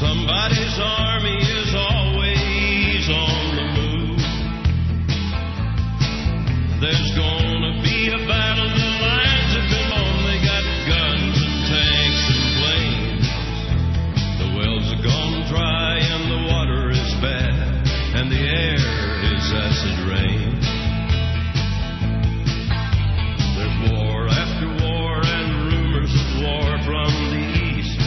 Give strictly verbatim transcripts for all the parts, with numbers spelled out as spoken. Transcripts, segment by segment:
Somebody's army is always on the move. There's gonna be a battle, the lines have been on. They got guns and tanks and planes. The wells are gone dry and the water is bad, and the air is acid rain. There's war after war and rumors of war from the east.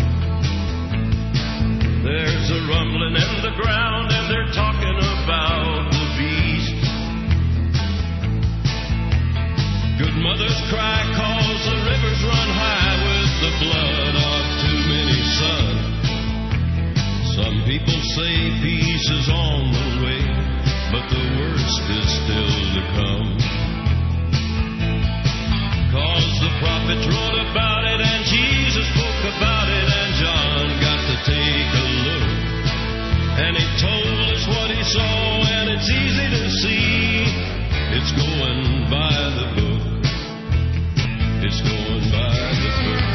There's a rumbling in the ground and they're talking about the beast. Good mothers cry cause the rivers run high with the blood of too many sons. Some people say peace is on the way, but the worst is still to come. Cause the prophets wrote about it and Jesus spoke about it and John got to take a look. And he told us what he saw and it's easy to see. It's going by the book. It's going by the book.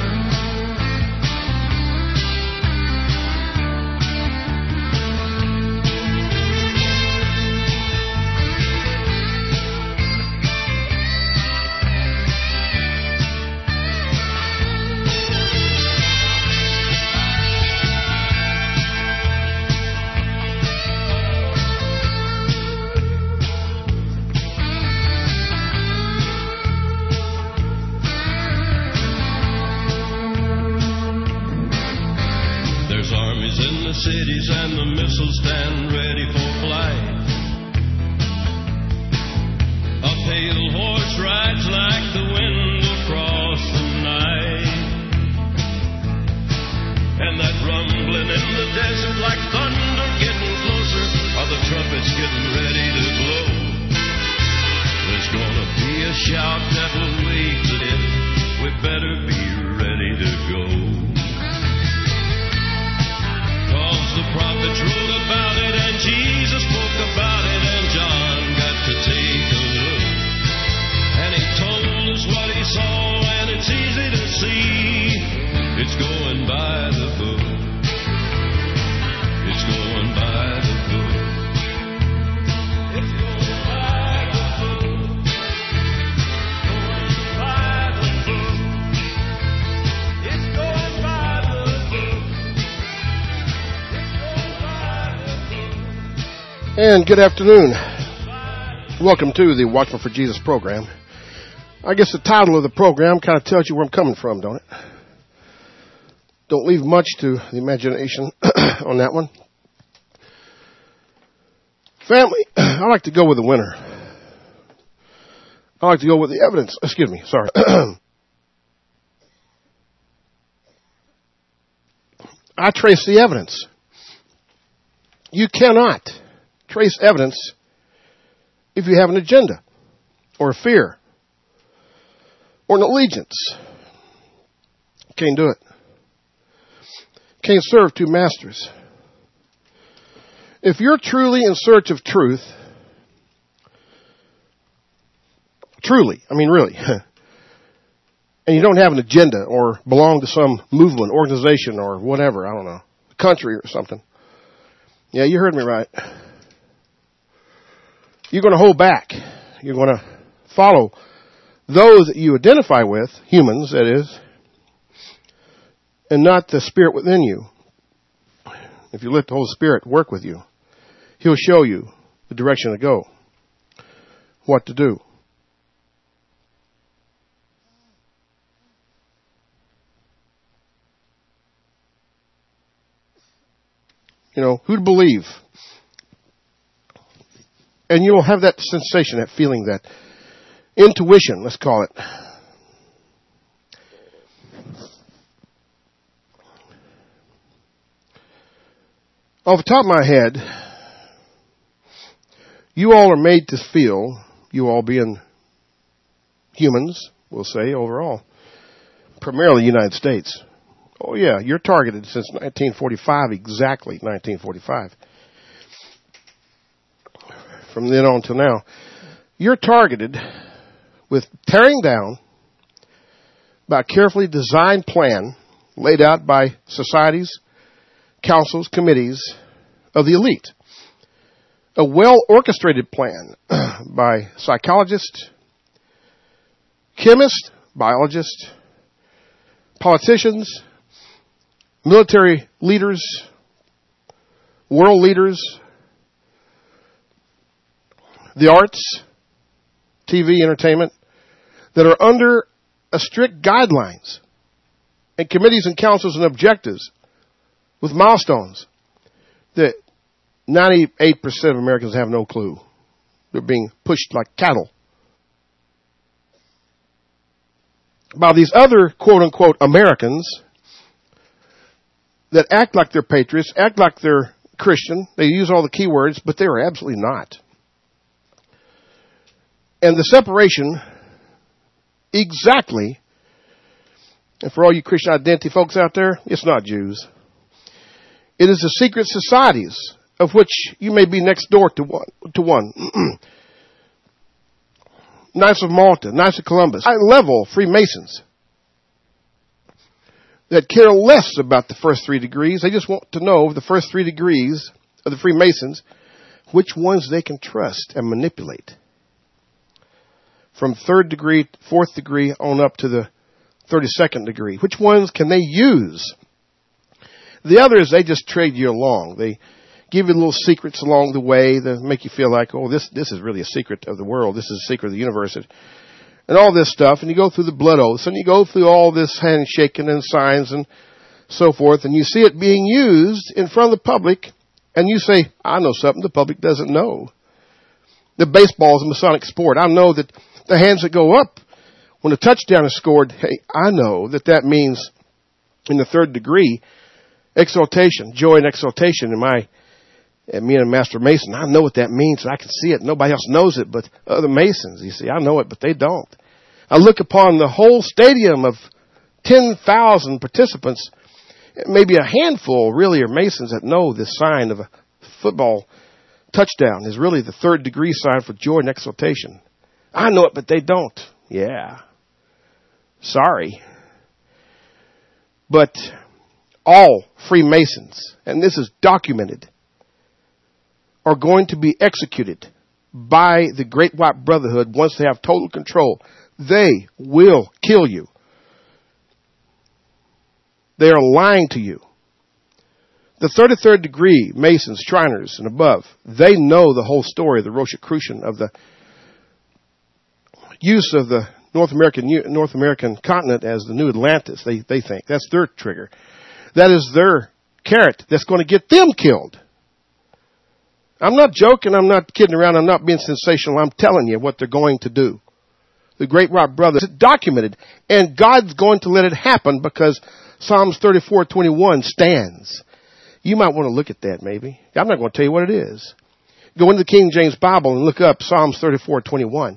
Cities and the missiles stand ready for flight. A pale horse rides like the wind across the night. And that rumbling in the desert like thunder getting closer, are the trumpets getting ready to blow. There's gonna be a shout that will wake the dead. We better be ready to go. Cause the prophets wrote about it and Jesus spoke about it and John got to take a look. And he told us what he saw and it's easy to see. It's going by the book. It's going by the book. It's going by the book. Going by the book. It's going by the book. And good afternoon. Welcome to the Watchman for Jesus program. I guess the title of the program kind of tells you where I'm coming from, don't it? Don't leave much to the imagination on that one. Family, I like to go with the winner. I like to go with the evidence. Excuse me, sorry. I trace the evidence. You cannot trace evidence if you have an agenda or a fear or an allegiance. Can't do it. Can't serve two masters. If you're truly in search of truth, truly, I mean really, and you don't have an agenda or belong to some movement, organization, or whatever, I don't know, country or something. Yeah, you heard me right. You're going to hold back. You're going to follow those that you identify with, humans, that is, and not the Spirit within you. If you let the Holy Spirit work with you, He'll show you the direction to go, what to do. You know, who to believe. And you'll have that sensation, that feeling, that intuition, let's call it. Off the top of my head, you all are made to feel, you all being humans, we'll say, overall, primarily the United States. Oh yeah, you're targeted since nineteen forty-five, exactly nineteen forty-five. From then on till now, you're targeted with tearing down by a carefully designed plan laid out by societies, councils, committees of the elite. A well-orchestrated plan by psychologists, chemists, biologists, politicians, military leaders, world leaders, the arts, T V, entertainment, that are under a strict guidelines and committees and councils and objectives with milestones that ninety-eight percent of Americans have no clue. They're being pushed like cattle by these other quote-unquote Americans that act like they're patriots, act like they're Christian. They use all the key words, but they are absolutely not. And the separation exactly, and for all you Christian identity folks out there, it's not Jews. It is the secret societies of which you may be next door to one. To one. Knights of Malta, Knights of Columbus, high-level Freemasons that care less about the first three degrees. They just want to know the first three degrees of the Freemasons, which ones they can trust and manipulate. From third degree, fourth degree, on up to the thirty-second degree. Which ones can they use? The others, they just trade you along. They give you little secrets along the way that make you feel like, oh, this this is really a secret of the world. This is a secret of the universe. And all this stuff. And you go through the blood oaths. And you go through all this handshaking and signs and so forth. And you see it being used in front of the public. And you say, I know something the public doesn't know. The baseball is a Masonic sport. I know that the hands that go up when a touchdown is scored, hey, I know that that means in the third degree, exaltation, joy and exaltation in my, and me and Master Mason, I know what that means. I can see it. Nobody else knows it but other Masons. You see, I know it, but they don't. I look upon the whole stadium of ten thousand participants. Maybe a handful really are Masons that know this sign of a football touchdown is really the third degree sign for joy and exaltation. I know it, but they don't. Yeah. Sorry. But all Freemasons, and this is documented, are going to be executed by the Great White Brotherhood once they have total control. They will kill you. They are lying to you. The thirty-third degree Masons, Shriners, and above, they know the whole story of the Rosicrucian, of the use of the North American North American continent as the new Atlantis. They they think that's their trigger. That is their carrot that's going to get them killed. I'm not joking. I'm not kidding around. I'm not being sensational. I'm telling you what they're going to do. The Great White Brother is documented, and God's going to let it happen because Psalms thirty-four twenty-one stands. You might want to look at that maybe. I'm not going to tell you what it is. Go into the King James Bible and look up Psalms thirty-four twenty-one.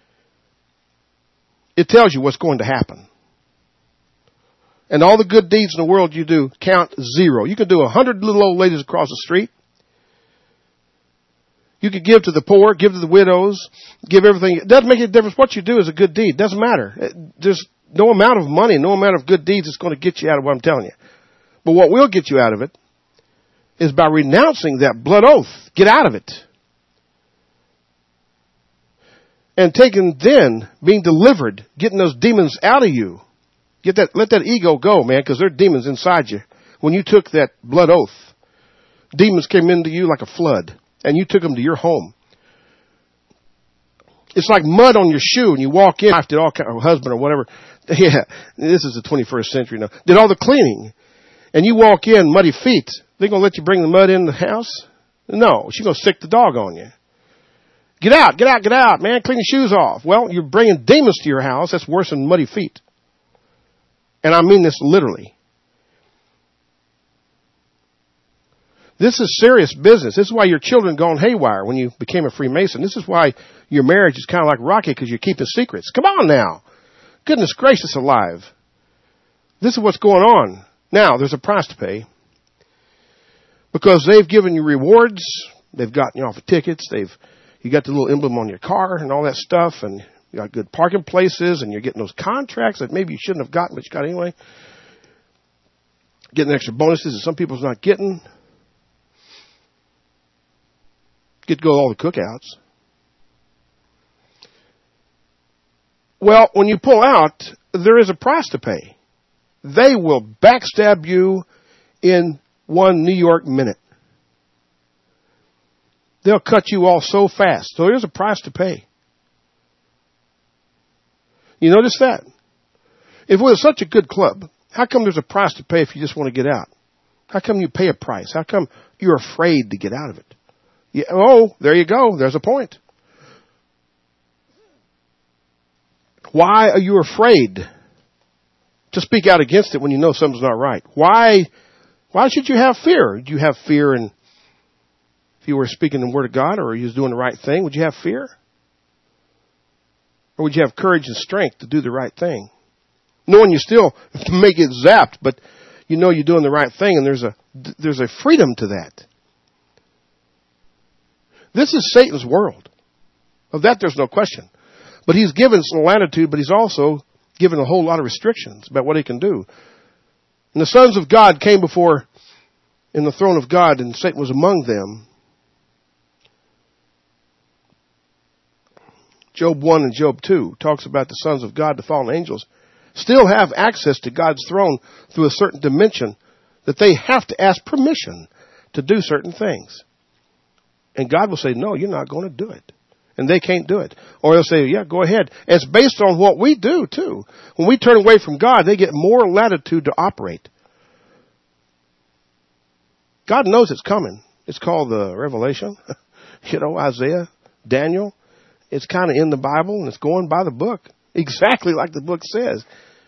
It tells you what's going to happen. And all the good deeds in the world you do count zero. You can do a hundred little old ladies across the street. You could give to the poor, give to the widows, give everything. It doesn't make any difference. What you do is a good deed. It doesn't matter. There's no amount of money, no amount of good deeds that's going to get you out of what I'm telling you. But what will get you out of it is by renouncing that blood oath. Get out of it. And taking then, being delivered, getting those demons out of you. Get that, let that ego go, man, because there are demons inside you. When you took that blood oath, demons came into you like a flood, and you took them to your home. It's like mud on your shoe, and you walk in, did all kind of husband or whatever. Yeah, this is the twenty-first century now. Did all the cleaning, and you walk in, muddy feet. They gonna let you bring the mud in the house? No, she's gonna sick the dog on you. Get out, get out, get out, man. Clean your shoes off. Well, you're bringing demons to your house. That's worse than muddy feet. And I mean this literally. This is serious business. This is why your children gone haywire when you became a Freemason. This is why your marriage is kind of like rocky, because you're keeping secrets. Come on now. Goodness gracious alive. This is what's going on. Now, there's a price to pay. Because they've given you rewards. They've gotten you off of tickets. They've You got the little emblem on your car and all that stuff, and you got good parking places, and you're getting those contracts that maybe you shouldn't have gotten, but you got anyway. getting extra bonuses that some people's not getting. Get to go to all the cookouts. Well, when you pull out, there is a price to pay. They will backstab you in one New York minute. They'll cut you off so fast. So there's a price to pay. You notice that? If it was such a good club, how come there's a price to pay if you just want to get out? How come you pay a price? How come you're afraid to get out of it? Yeah, oh, there you go. There's a point. Why are you afraid to speak out against it when you know something's not right? Why, why should you have fear? Do you have fear in, if you were speaking the word of God or you was doing the right thing, would you have fear? Or would you have courage and strength to do the right thing? Knowing you still may get zapped, but you know you're doing the right thing and there's a, there's a freedom to that. This is Satan's world. Of that there's no question. But he's given some latitude, but he's also given a whole lot of restrictions about what he can do. And the sons of God came before in the throne of God, and Satan was among them. Job one and Job two talks about the sons of God, the fallen angels, still have access to God's throne through a certain dimension that they have to ask permission to do certain things. And God will say, no, you're not going to do it. And they can't do it. Or they'll say, yeah, go ahead. And it's based on what we do, too. When we turn away from God, they get more latitude to operate. God knows it's coming. It's called the Revelation. You know, Isaiah, Daniel. It's kind of in the Bible, and it's going by the book. Exactly like the book says.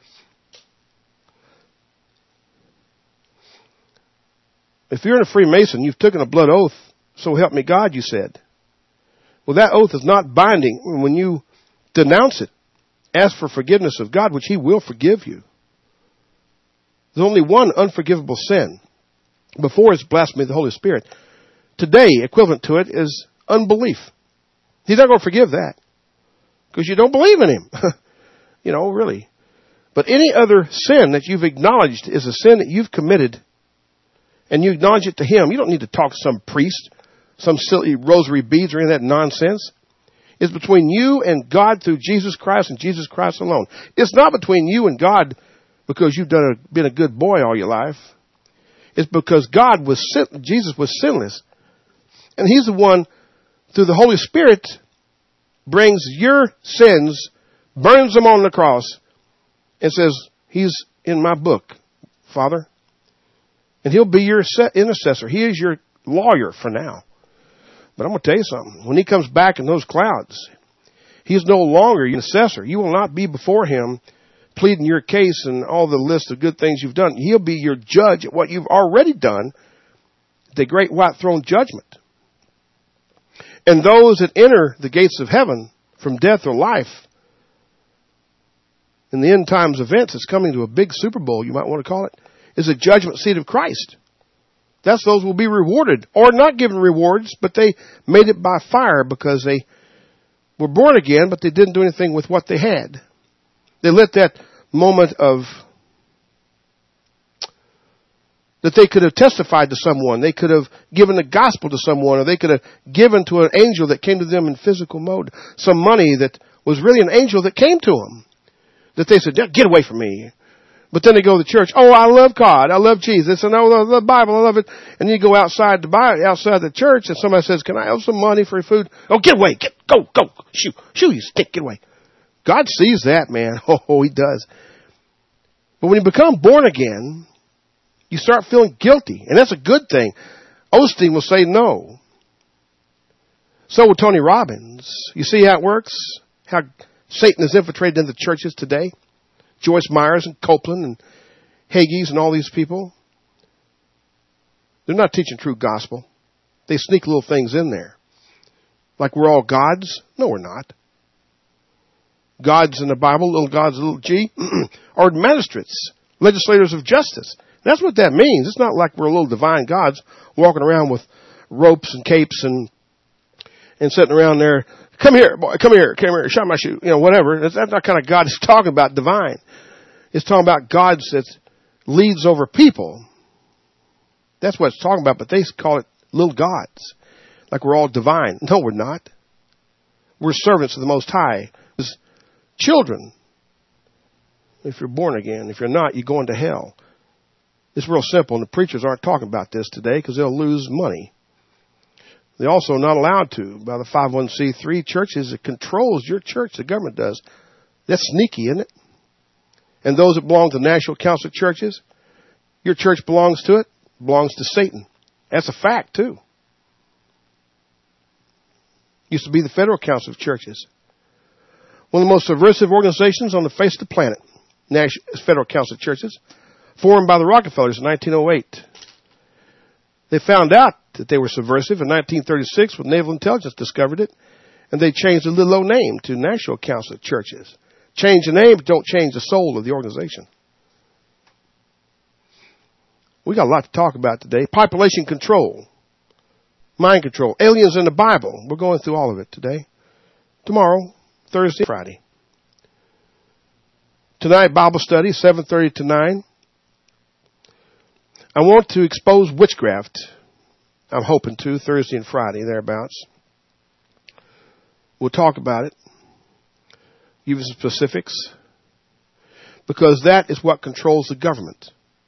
If you're in a Freemason, you've taken a blood oath, so help me God, you said. Well, that oath is not binding when you denounce it. Ask for forgiveness of God, which he will forgive you. There's only one unforgivable sin. Before it's blasphemy of the Holy Spirit. Today, equivalent to it is unbelief. He's not going to forgive that. Because you don't believe in him. You know, really. But any other sin that you've acknowledged is a sin that you've committed, and you acknowledge it to him. You don't need to talk to some priest, some silly rosary beads or any of that nonsense. It's between you and God through Jesus Christ and Jesus Christ alone. It's not between you and God because you've done a, been a good boy all your life. It's because God was sin, Jesus was sinless. And he's the one, through the Holy Spirit, brings your sins, burns them on the cross, and says, he's in my book, Father. And he'll be your intercessor. He is your lawyer for now. But I'm going to tell you something. When he comes back in those clouds, he's no longer your intercessor. You will not be before him pleading your case and all the list of good things you've done. He'll be your judge at what you've already done, the great white throne judgment. And those that enter the gates of heaven from death or life, in the end times events, it's coming to a big Super Bowl, you might want to call it, is a judgment seat of Christ. That's those will be rewarded, or not given rewards, but they made it by fire because they were born again, but they didn't do anything with what they had. They let that moment of, that they could have testified to someone, they could have given the gospel to someone, or they could have given to an angel that came to them in physical mode some money that was really an angel that came to them. That they said, get away from me. But then they go to church. Oh, I love God. I love Jesus. And I love the Bible. I love it. And you go outside the outside the church and somebody says, can I have some money for food? Oh, get away. Get, go, go. Shoo, shoo, you stick. Get away. God sees that, man. Oh, he does. But when you become born again, you start feeling guilty. And that's a good thing. Osteen will say no. So will Tony Robbins. You see how it works? How Satan has infiltrated into churches today? Joyce Myers and Copeland and Hagee and all these people. They're not teaching true gospel. They sneak little things in there. Like we're all gods? No, we're not. Gods in the Bible, little gods, little g, are magistrates, legislators of justice. That's what that means. It's not like we're little divine gods walking around with ropes and capes and and sitting around there. Come here, boy, come here, come here, shine my shoe, you know, whatever. That's, that's not kind of God it's talking about divine. It's talking about God that leads over people That's what it's talking about, but they call it little gods. Like we're all divine. No, we're not. We're servants of the Most High. As children, if you're born again. If you're not, you're going to hell. It's real simple, and the preachers aren't talking about this today because they'll lose money. They're also not allowed to by the five oh one c three churches. It controls your church. The government does. That's sneaky, isn't it? And those that belong to the National Council of Churches, your church belongs to it, belongs to Satan. That's a fact, too. Used to be the Federal Council of Churches. One of the most subversive organizations on the face of the planet, National Federal Council of Churches, formed by the Rockefellers in nineteen oh eight. They found out that they were subversive in nineteen thirty-six when Naval Intelligence discovered it, and they changed the little old name to National Council of Churches. Change the name, but don't change the soul of the organization. We got a lot to talk about today. Population control, mind control, aliens in the Bible. We're going through all of it today. Tomorrow, Thursday, Friday. Tonight, Bible study, seven thirty to nine. I want to expose witchcraft. I'm hoping to, Thursday and Friday, thereabouts. We'll talk about it. Give you some specifics. Because that is what controls the government.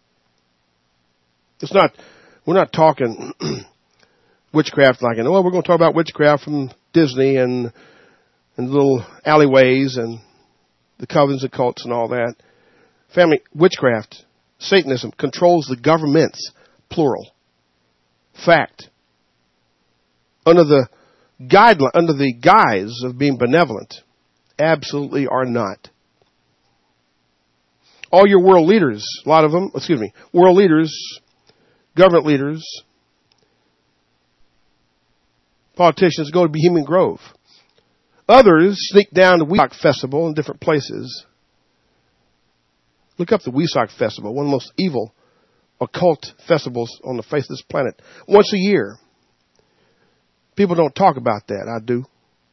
It's not, we're not talking witchcraft like, oh, we're going to talk about witchcraft from Disney and, and little alleyways and the covens and cults and all that. Family, witchcraft, Satanism controls the governments, plural. Fact. Under the guideline, under the guise of being benevolent, absolutely are not. All your world leaders, a lot of them, excuse me, world leaders, government leaders, politicians go to Bohemian Grove. Others sneak down to Weesock Festival in different places. Look up the Weesock Festival, one of the most evil occult festivals on the face of this planet. Once a year. People don't talk about that. I do.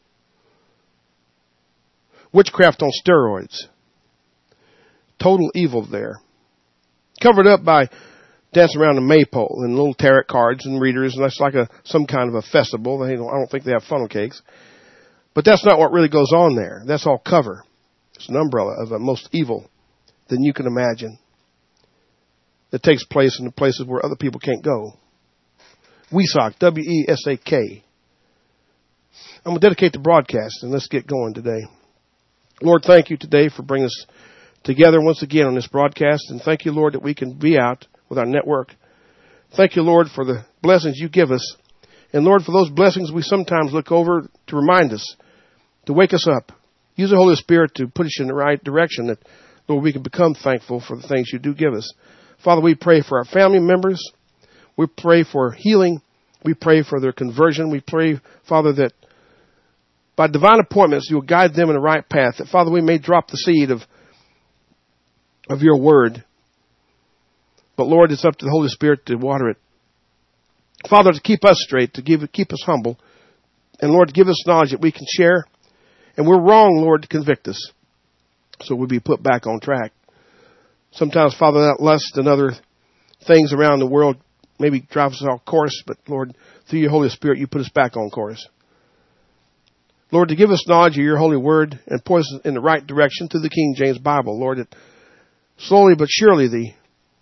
Witchcraft on steroids. Total evil there. Covered up by dancing around the maypole and little tarot cards and readers, and that's like a some kind of a festival. They don't, I don't think they have funnel cakes. But that's not what really goes on there. That's all cover. It's an umbrella of the most evil than you can imagine. That takes place in the places where other people can't go. Weesock, W E S A K. I'm going to dedicate the broadcast, and let's get going today. Lord, thank you today for bringing us together once again on this broadcast, and thank you, Lord, that we can be out with our network. Thank you, Lord, for the blessings you give us, and Lord, for those blessings we sometimes look over to remind us, to wake us up. Use the Holy Spirit to put us in the right direction, that, Lord, we can become thankful for the things you do give us. Father, we pray for our family members. We pray for healing. We pray for their conversion. We pray, Father, that by divine appointments, you will guide them in the right path. That, Father, we may drop the seed of, of your word. But, Lord, it's up to the Holy Spirit to water it. Father, to keep us straight, to give, keep us humble. And, Lord, to give us knowledge that we can share. And we're wrong, Lord, to convict us. So we'll be put back on track. Sometimes, Father, that lust and other things around the world maybe drive us off course. But, Lord, through your Holy Spirit, you put us back on course. Lord, to give us knowledge of your holy word and point us in the right direction to the King James Bible. Lord, that slowly but surely the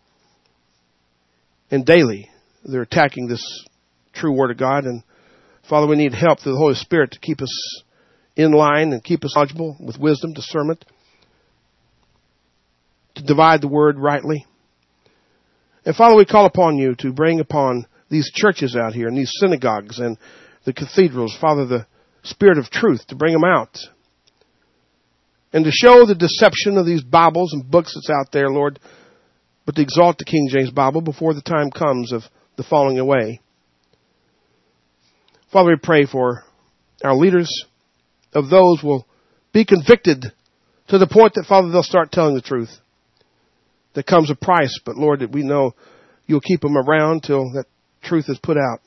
and daily they're attacking this true word of God. And Father, we need help through the Holy Spirit to keep us in line and keep us knowledgeable with wisdom, discernment, to divide the word rightly. And Father, we call upon you to bring upon these churches out here and these synagogues and the cathedrals, Father, the Spirit of truth, to bring them out and to show the deception of these Bibles and books that's out there, Lord, but to exalt the King James Bible before the time comes of the falling away. Father, we pray for our leaders, of those will be convicted to the point that, Father, they'll start telling the truth. There comes a price, but Lord, that we know you'll keep them around till that truth is put out.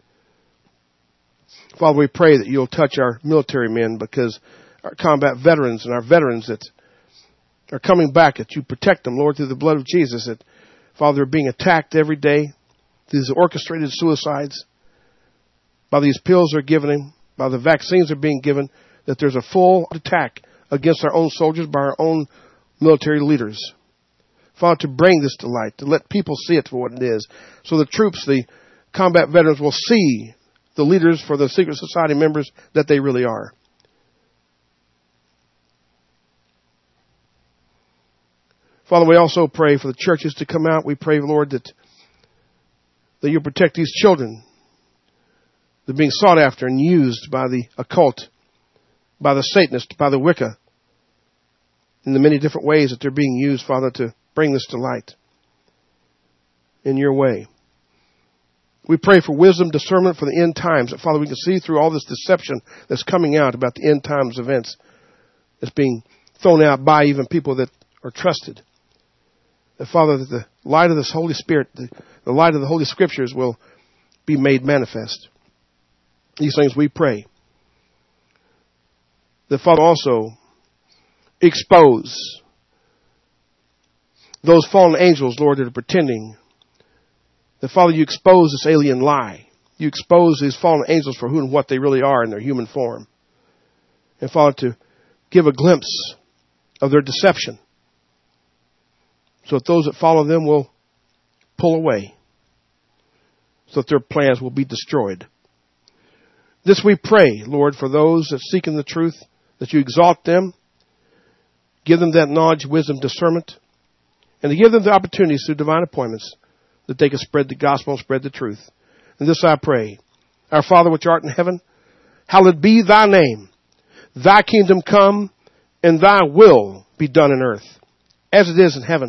Father, we pray that you'll touch our military men, because our combat veterans and our veterans that are coming back, that you protect them, Lord, through the blood of Jesus, that, Father, they're being attacked every day. these orchestrated suicides, by these pills they're giving him, by the vaccines that are being given, that there's a full attack against our own soldiers by our own military leaders. Father, to bring this to light, to let people see it for what it is, so the troops, the combat veterans will see the leaders for the secret society members that they really are. Father, we also pray for the churches to come out. We pray, Lord, that, that you protect these children. They're being sought after and used by the occult, by the Satanists, by the Wicca, in the many different ways that they're being used, Father, to bring this to light in your way. We pray for wisdom, discernment for the end times. That, Father, we can see through all this deception that's coming out about the end times events that's being thrown out by even people that are trusted. That, Father, that the light of this Holy Spirit, the, the light of the Holy Scriptures will be made manifest. These things we pray. That, Father, also expose those fallen angels, Lord, that are pretending. That, Father, you expose this alien lie. You expose these fallen angels for who and what they really are in their human form. And, Father, to give a glimpse of their deception, so that those that follow them will pull away, so that their plans will be destroyed. This we pray, Lord, for those that seek in the truth, that you exalt them, give them that knowledge, wisdom, discernment, and to give them the opportunities through divine appointments that they can spread the gospel and spread the truth. And this I pray. Our Father which art in heaven, hallowed be thy name. Thy kingdom come, and thy will be done in earth, as it is in heaven.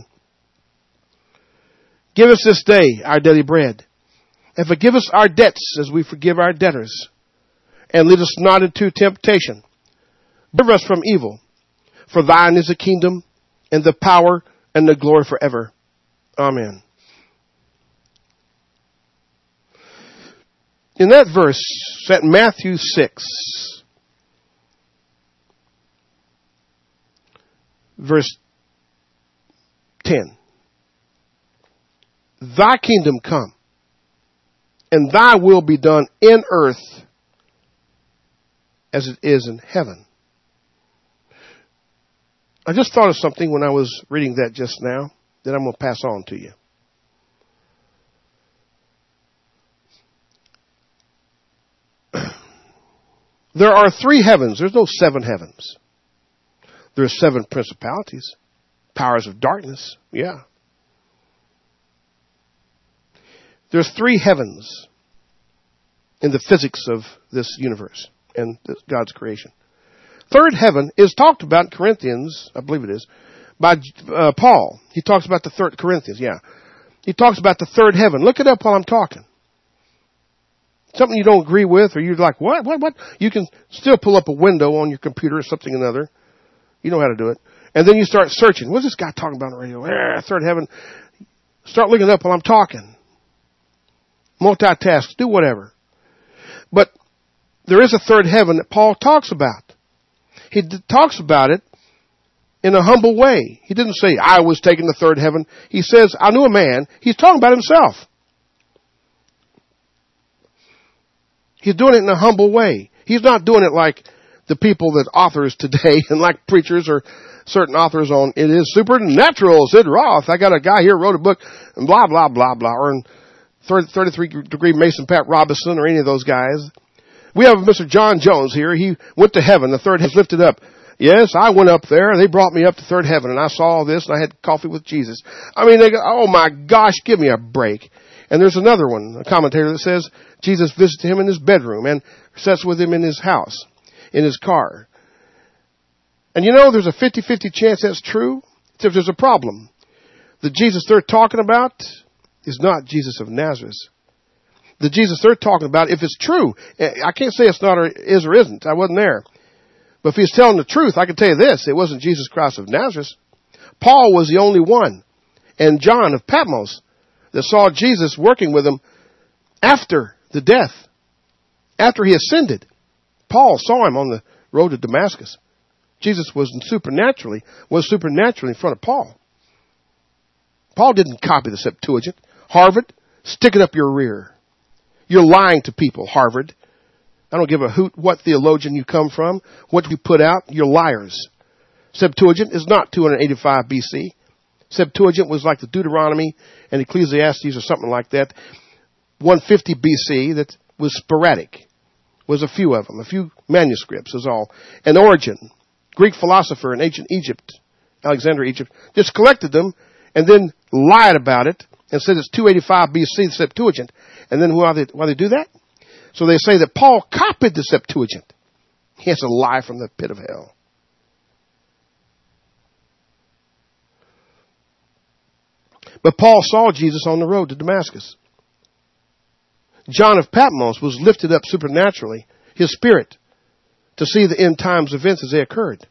Give us this day our daily bread, and forgive us our debts as we forgive our debtors. And lead us not into temptation. Deliver us from evil. For thine is the kingdom, and the power, and the glory forever. Amen. In that verse, at Matthew six, verse ten. Thy kingdom come, and thy will be done in earth as it is in heaven. I just thought of something when I was reading that just now that I'm going to pass on to you. There are three heavens. There's no seven heavens. There's seven principalities, powers of darkness. Yeah. There's three heavens in the physics of this universe and God's creation. Third heaven is talked about in Corinthians, I believe it is, by uh, Paul. He talks about the third, Corinthians, yeah. He talks about the third heaven. Look it up while I'm talking. Something you don't agree with, or you're like, what, what, what? You can still pull up a window on your computer or something or another. You know how to do it. And then you start searching. What's this guy talking about on the radio? Eh, third heaven. Start looking it up while I'm talking. Multitask. Do whatever. But there is a third heaven that Paul talks about. He d- talks about it in a humble way. He didn't say, I was taking the third heaven. He says, I knew a man. He's talking about himself. He's doing it in a humble way. He's not doing it like the people that authors today and like preachers or certain authors on it is supernatural, Sid Roth. I got a guy here who wrote a book and blah, blah, blah, blah. Or in thirty-three degree Mason Pat Robinson or any of those guys. We have Mister John Jones here. He went to heaven. The third heaven was lifted up. Yes, I went up there. They brought me up to third heaven and I saw this and I had coffee with Jesus. I mean, they go, oh my gosh, give me a break. And there's another one, a commentator that says Jesus visited him in his bedroom and sits with him in his house, in his car. And you know, there's a fifty-fifty chance that's true, except there's a problem. The Jesus they're talking about is not Jesus of Nazareth. The Jesus they're talking about, if it's true, I can't say it's not or is or isn't. I wasn't there. But if he's telling the truth, I can tell you this, it wasn't Jesus Christ of Nazareth. Paul was the only one, and John of Patmos, that saw Jesus working with him after the death, after he ascended. Paul saw him on the road to Damascus. Jesus was supernaturally, was supernaturally in front of Paul. Paul didn't copy the Septuagint. Harvard, Stick it up your rear. You're lying to people, Harvard. I don't give a hoot what theologian you come from, what you put out. You're liars. Septuagint is not two eighty-five B C. Septuagint was like the Deuteronomy and Ecclesiastes or something like that. one fifty B C that was sporadic. Was a few of them, a few manuscripts is all. And Origen, Greek philosopher in ancient Egypt, Alexandria, Egypt, just collected them and then lied about it and said it's two eighty-five B C, the Septuagint. And then why they, why they do that? So they say that Paul copied the Septuagint. He has a lie from the pit of hell. But Paul saw Jesus on the road to Damascus. John of Patmos was lifted up supernaturally, his spirit, to see the end times events as they occurred.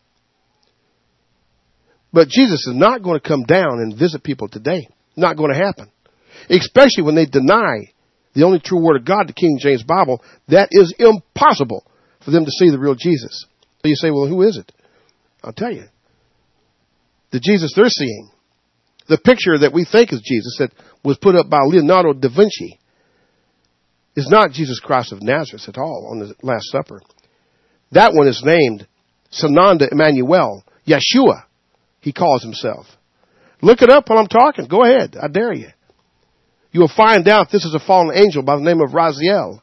But Jesus is not going to come down and visit people today. Not going to happen. Especially when they deny the only true word of God, the King James Bible. That is impossible for them to see the real Jesus. So you say, well, who is it? I'll tell you. The Jesus they're seeing. The picture that we think is Jesus that was put up by Leonardo da Vinci is not Jesus Christ of Nazareth at all on the Last Supper. That one is named Sananda Emmanuel, Yeshua, he calls himself. Look it up while I'm talking. Go ahead. I dare you. You will find out this is a fallen angel by the name of Raziel.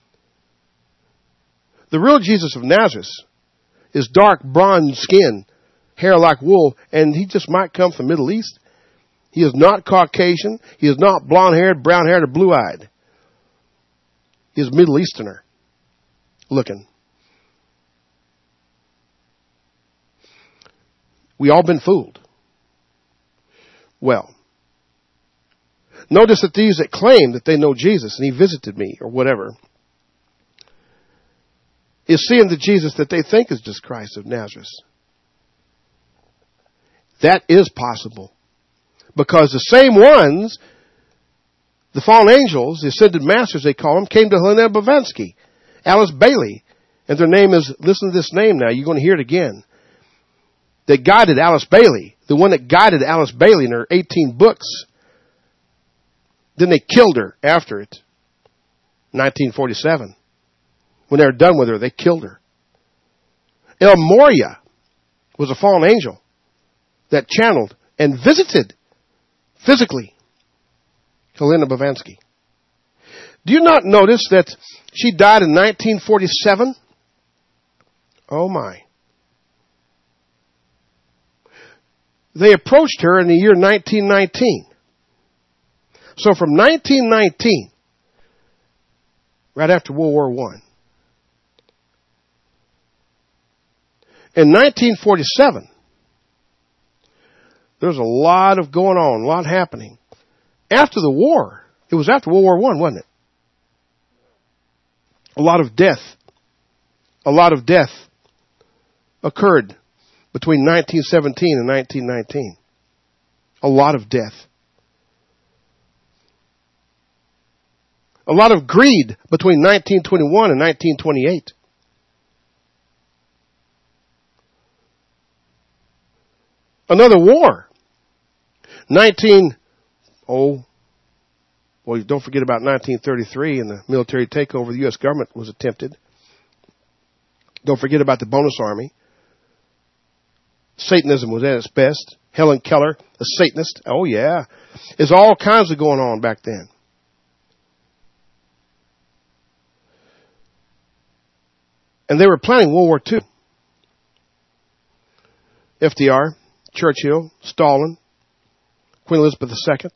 The real Jesus of Nazareth is dark bronze skin, hair like wool, and he just might come from the Middle East. He is not Caucasian. He is not blonde-haired, brown-haired, or blue-eyed. He is Middle Easterner looking. We all been fooled. Well, notice that these that claim that they know Jesus and he visited me or whatever is seeing the Jesus that they think is just Christ of Nazareth. That is possible. Because the same ones, the fallen angels, the ascended masters they call them, came to Helena Blavatsky, Alice Bailey. And their name is, listen to this name now, you're going to hear it again. They guided Alice Bailey, the one that guided Alice Bailey in her eighteen books. Then they killed her after it, nineteen forty-seven. When they were done with her, they killed her. El Moria was a fallen angel that channeled and visited physically Helena Blavatsky. Do you not notice that she died in nineteen forty-seven? Oh my. They approached her in the year nineteen nineteen. So from nineteen nineteen, right after World War One, in nineteen forty-seven, there's a lot of going on, a lot happening. After the war, it was after World War One, wasn't it? A lot of death, a lot of death occurred between nineteen seventeen and nineteen nineteen. A lot of death. A lot of greed between nineteen twenty-one and nineteen twenty-eight. Another war. Nineteen, oh, well, don't forget about nineteen thirty-three and the military takeover of the U S government was attempted. Don't forget about the bonus army. Satanism was at its best. Helen Keller, a Satanist. Oh, yeah. There's all kinds of going on back then. And they were planning World War Two. F D R, Churchill, Stalin, Queen Elizabeth the Second,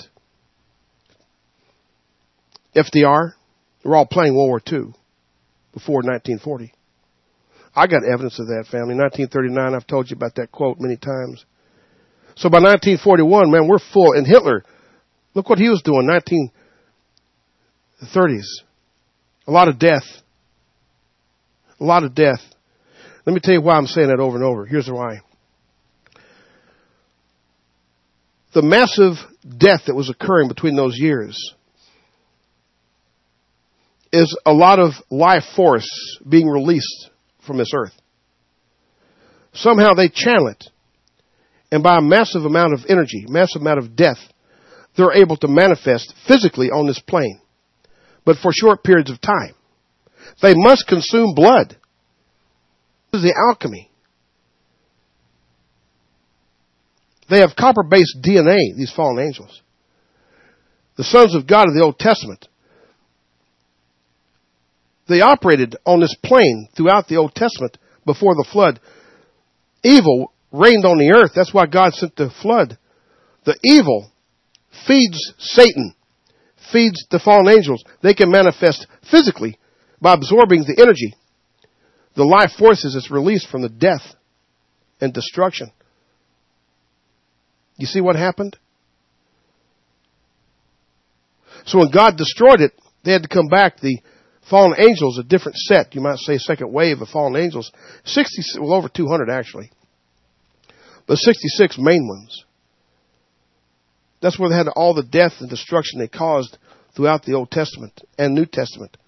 F D R, they were all planning World War Two before nineteen forty. I got evidence of that, family. nineteen thirty-nine, I've told you about that quote many times. So by nineteen forty-one, man, we're full. And Hitler, look what he was doing, nineteen thirties. A lot of death. A lot of death. Let me tell you why I'm saying that over and over. Here's why. The massive death that was occurring between those years is a lot of life force being released from this earth. Somehow they channel it. And by a massive amount of energy, massive amount of death, they're able to manifest physically on this plane, but for short periods of time. They must consume blood. This is the alchemy. They have copper-based D N A, these fallen angels. The sons of God of the Old Testament, they operated on this plane throughout the Old Testament before the flood. Evil reigned on the earth. That's why God sent the flood. The evil feeds Satan, feeds the fallen angels. They can manifest physically by absorbing the energy, the life forces that's released from the death and destruction. You see what happened? So when God destroyed it, they had to come back. The fallen angels, a different set, you might say second wave of fallen angels, sixty, well over two hundred actually, but sixty-six main ones. That's where they had all the death and destruction they caused throughout the Old Testament and New Testament.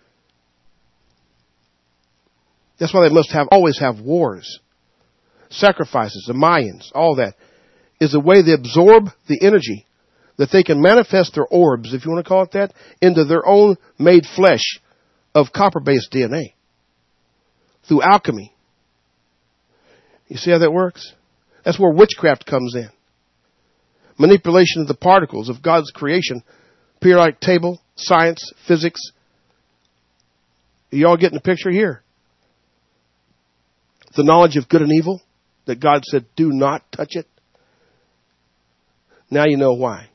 That's why they must have always have wars, sacrifices, the Mayans, all that is the way they absorb the energy that they can manifest their orbs, if you want to call it that, into their own made flesh of copper-based D N A through alchemy. You see how that works? That's where witchcraft comes in. Manipulation of the particles of God's creation, periodic table, science, physics. Are you all getting the picture here? The knowledge of good and evil that God said, do not touch it. Now you know why.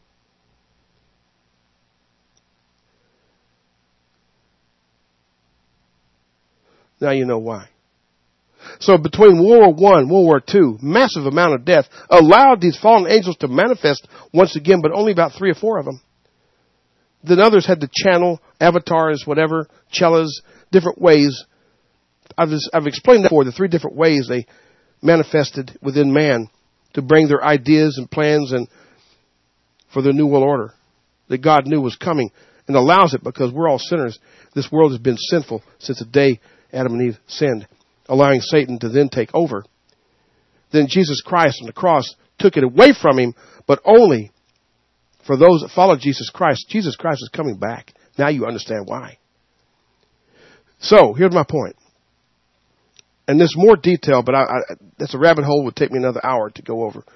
Now you know why. So between World War One, World War Two, massive amount of death allowed these fallen angels to manifest once again, but only about three or four of them. Then others had to channel avatars, whatever, cellas, different ways. I've, just, I've explained that before, the three different ways they manifested within man to bring their ideas and plans and for the new world order that God knew was coming, and allows it because we're all sinners. This world has been sinful since the day Adam and Eve sinned, allowing Satan to then take over. Then Jesus Christ on the cross took it away from him, but only for those that follow Jesus Christ. Jesus Christ is coming back. Now you understand why. So, here's my point. And there's more detail, but I, I, that's a rabbit hole. It would take me another hour to go over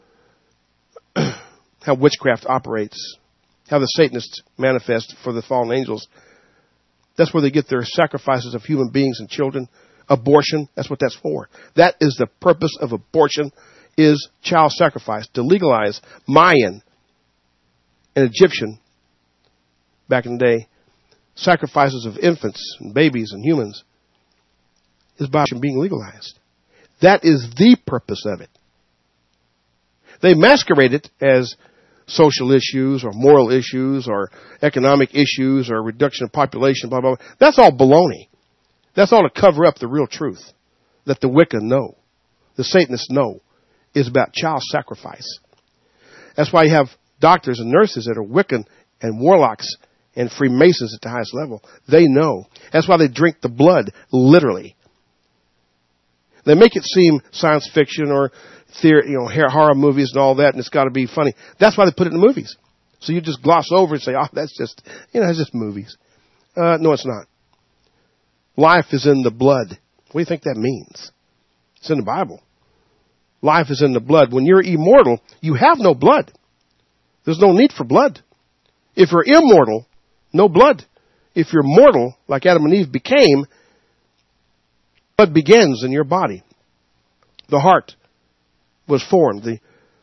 how witchcraft operates, how the Satanists manifest for the fallen angels. That's where they get their sacrifices of human beings and children. Abortion, that's what that's for. That is the purpose of abortion, is child sacrifice, to legalize Mayan and Egyptian, back in the day, sacrifices of infants and babies and humans is by being legalized. That is the purpose of it. They masquerade it as social issues or moral issues or economic issues or reduction of population, blah, blah, blah. That's all baloney. That's all to cover up the real truth that the Wicca know, the Satanists know, is about child sacrifice. That's why you have doctors and nurses that are Wiccan and warlocks and Freemasons at the highest level. They know. That's why they drink the blood, literally. They make it seem science fiction or theory, you know, horror movies and all that, and it's got to be funny. That's why they put it in the movies. So you just gloss over and say, oh, that's just, you know, it's just movies. Uh, no, it's not. Life is in the blood. What do you think that means? It's in the Bible. Life is in the blood. When you're immortal, you have no blood. There's no need for blood. If you're immortal, no blood. If you're mortal, like Adam and Eve became, blood begins in your body. The heart was formed. The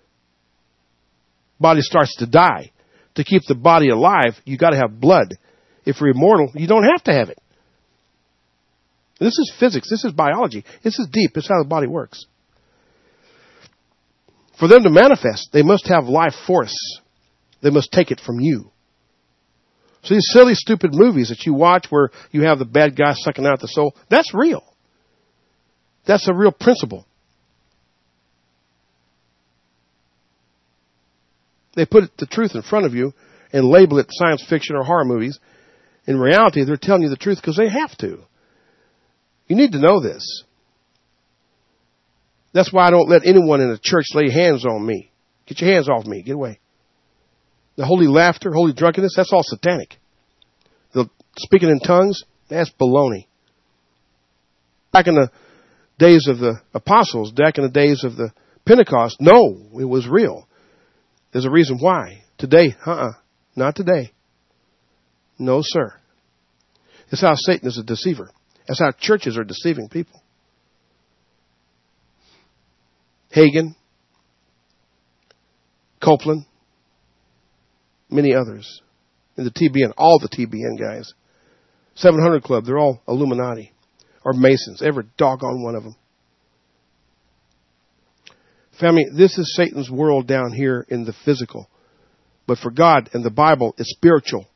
body starts to die. To keep the body alive, you got to have blood. If you're immortal, you don't have to have it. This is physics. This is biology. This is deep. This is how the body works. For them to manifest, they must have life force. They must take it from you. So these silly, stupid movies that you watch where you have the bad guy sucking out the soul, that's real. That's a real principle. They put the truth in front of you and label it science fiction or horror movies. In reality, they're telling you the truth because they have to. You need to know this. That's why I don't let anyone in the church lay hands on me. Get your hands off me. Get away. The holy laughter, holy drunkenness, that's all satanic. The speaking in tongues, that's baloney. Back in the days of the apostles, back in the days of the Pentecost, no, it was real. There's a reason why. Today, uh-uh, not today. No, sir. It's how Satan is a deceiver. That's how churches are deceiving people. Hagen, Copeland, many others. And the T B N, all the T B N guys. seven hundred Club, they're all Illuminati or Masons, every doggone one of them. Family, this is Satan's world down here in the physical. But for God and the Bible, it's spiritual.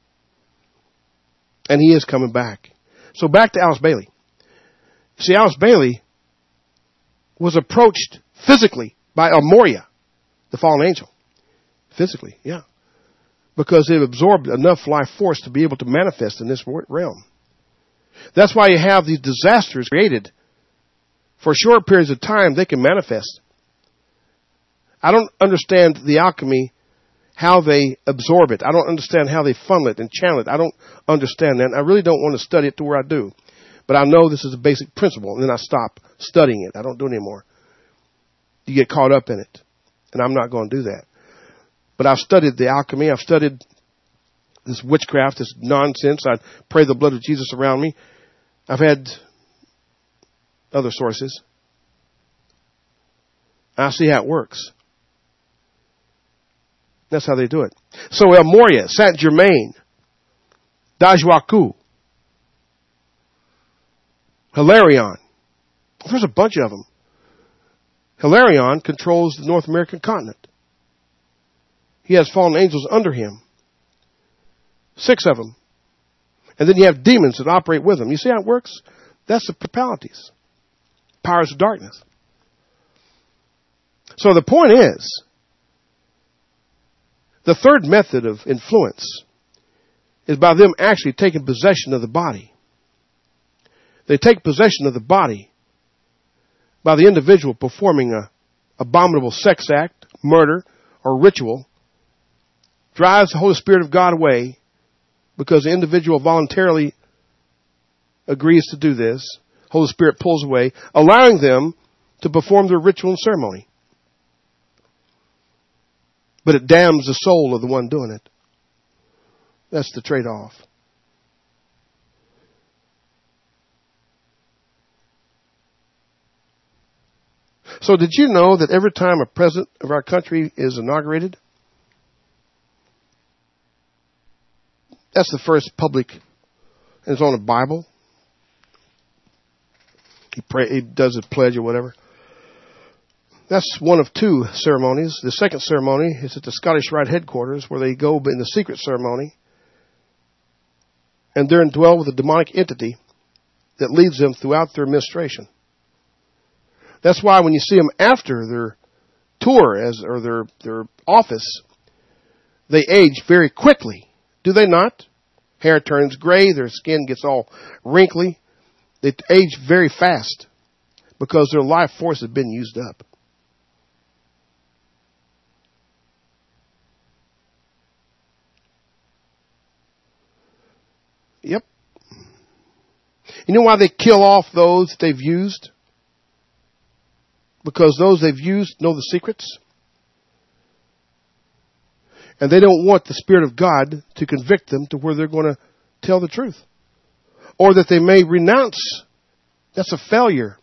And he is coming back. So back to Alice Bailey. See, Alice Bailey was approached physically by Amoria, the fallen angel. Physically, yeah. Because it absorbed enough life force to be able to manifest in this realm. That's why you have these disasters created. For short periods of time, they can manifest. I don't understand the alchemy, how they absorb it. I don't understand how they funnel it and channel it. I don't understand that. I really don't want to study it to where I do. But I know this is a basic principle, and then I stop studying it. I don't do it anymore. You get caught up in it, and I'm not going to do that. But I've studied the alchemy. I've studied this witchcraft, this nonsense. I pray the blood of Jesus around me. I've had other sources. I see how it works. That's how they do it. So El Moria, Saint Germain, Dajuaku, Hilarion. There's a bunch of them. Hilarion controls the North American continent. He has fallen angels under him. Six of them. And then you have demons that operate with him. You see how it works? That's the principalities. Powers of darkness. So the point is, the third method of influence is by them actually taking possession of the body. They take possession of the body by the individual performing a abominable sex act, murder, or ritual, drives the Holy Spirit of God away because the individual voluntarily agrees to do this. Holy Spirit pulls away, allowing them to perform their ritual and ceremony. But it damns the soul of the one doing it. That's the trade-off. So did you know that every time a president of our country is inaugurated, that's the first public, and it's on the Bible. He pray, he does a pledge or whatever. That's one of two ceremonies. The second ceremony is at the Scottish Rite headquarters, where they go in the secret ceremony and they're indwelled with a demonic entity that leads them throughout their administration. That's why when you see them after their tour as or their their office, they age very quickly. Do they not? Hair turns gray, their skin gets all wrinkly. They age very fast because their life force has been used up. Yep. You know why they kill off those they've used? Because those they've used know the secrets. And they don't want the Spirit of God to convict them to where they're going to tell the truth. Or that they may renounce. That's a failure.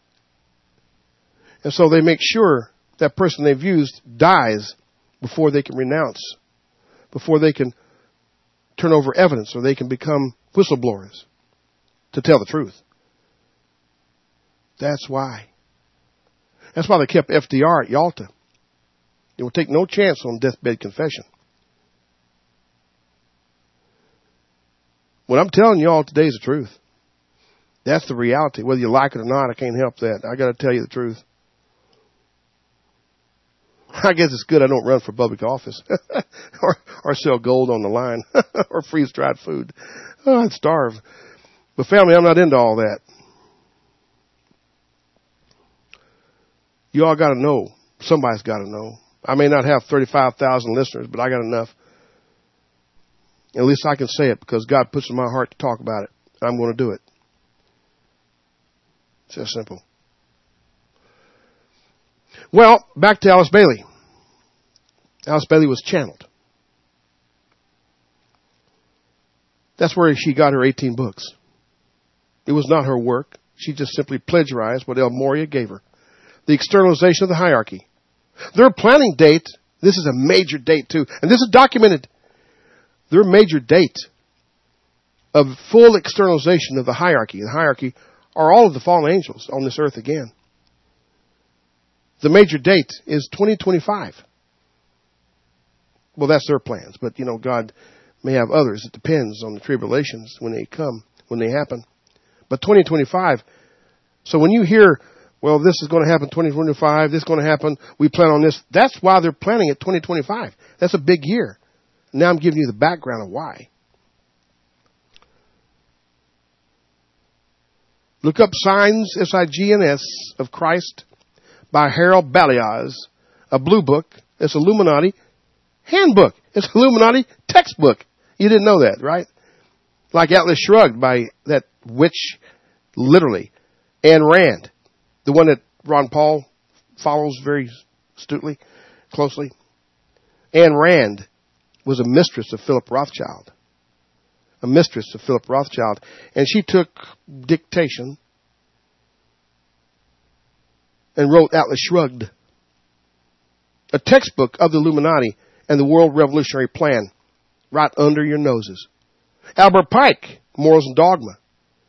And so they make sure that person they've used dies before they can renounce. Before they can turn over evidence or they can become whistleblowers to tell the truth. That's why. That's why they kept F D R at Yalta. They would take no chance on deathbed confession. What I'm telling you all today is the truth. That's the reality. Whether you like it or not, I can't help that. I got to tell you the truth. I guess it's good I don't run for public office or, or sell gold on the line or freeze-dried food. Oh, I'd starve. But family, I'm not into all that. You all got to know. Somebody's got to know. I may not have thirty-five thousand listeners, but I got enough. At least I can say it because God puts it in my heart to talk about it. I'm going to do it. It's just simple. Well, back to Alice Bailey. Alice Bailey was channeled. That's where she got her eighteen books. It was not her work. She just simply plagiarized what El Morya gave her. The externalization of the hierarchy. Their planning date, this is a major date too, and this is documented. Their major date of full externalization of the hierarchy. The hierarchy are all of the fallen angels on this earth again. The major date is twenty twenty-five. Well, that's their plans, but you know, God may have others. It depends on the tribulations when they come, when they happen. But twenty twenty-five, so when you hear, well, this is going to happen twenty twenty-five, this is going to happen, we plan on this, that's why they're planning it twenty twenty-five. That's a big year. Now I'm giving you the background of why. Look up Signs, S I G N S, of Christ by Harold Baliaz, a blue book. It's Illuminati handbook. It's Illuminati textbook. You didn't know that, right? Like Atlas Shrugged by that witch, literally. Anne Rand, the one that Ron Paul follows very astutely, closely. Anne Rand was a mistress of Philip Rothschild. A mistress of Philip Rothschild. And she took dictation and wrote Atlas Shrugged, a textbook of the Illuminati and the World Revolutionary Plan, right under your noses. Albert Pike, Morals and Dogma.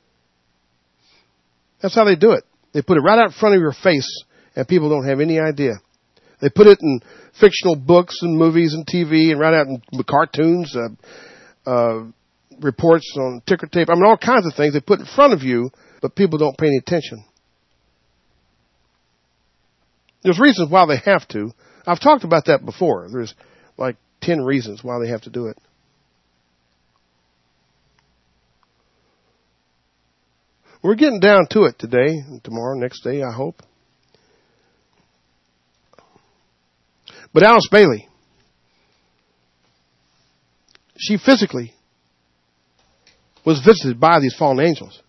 That's how they do it. They put it right out in front of your face, and people don't have any idea. They put it in fictional books and movies and T V, and right out in cartoons, uh, uh, reports on ticker tape. I mean, all kinds of things they put in front of you, but people don't pay any attention. There's reasons why they have to. I've talked about that before. There's like ten reasons why they have to do it. We're getting down to it today, tomorrow, next day, I hope. But Alice Bailey, she physically was visited by these fallen angels.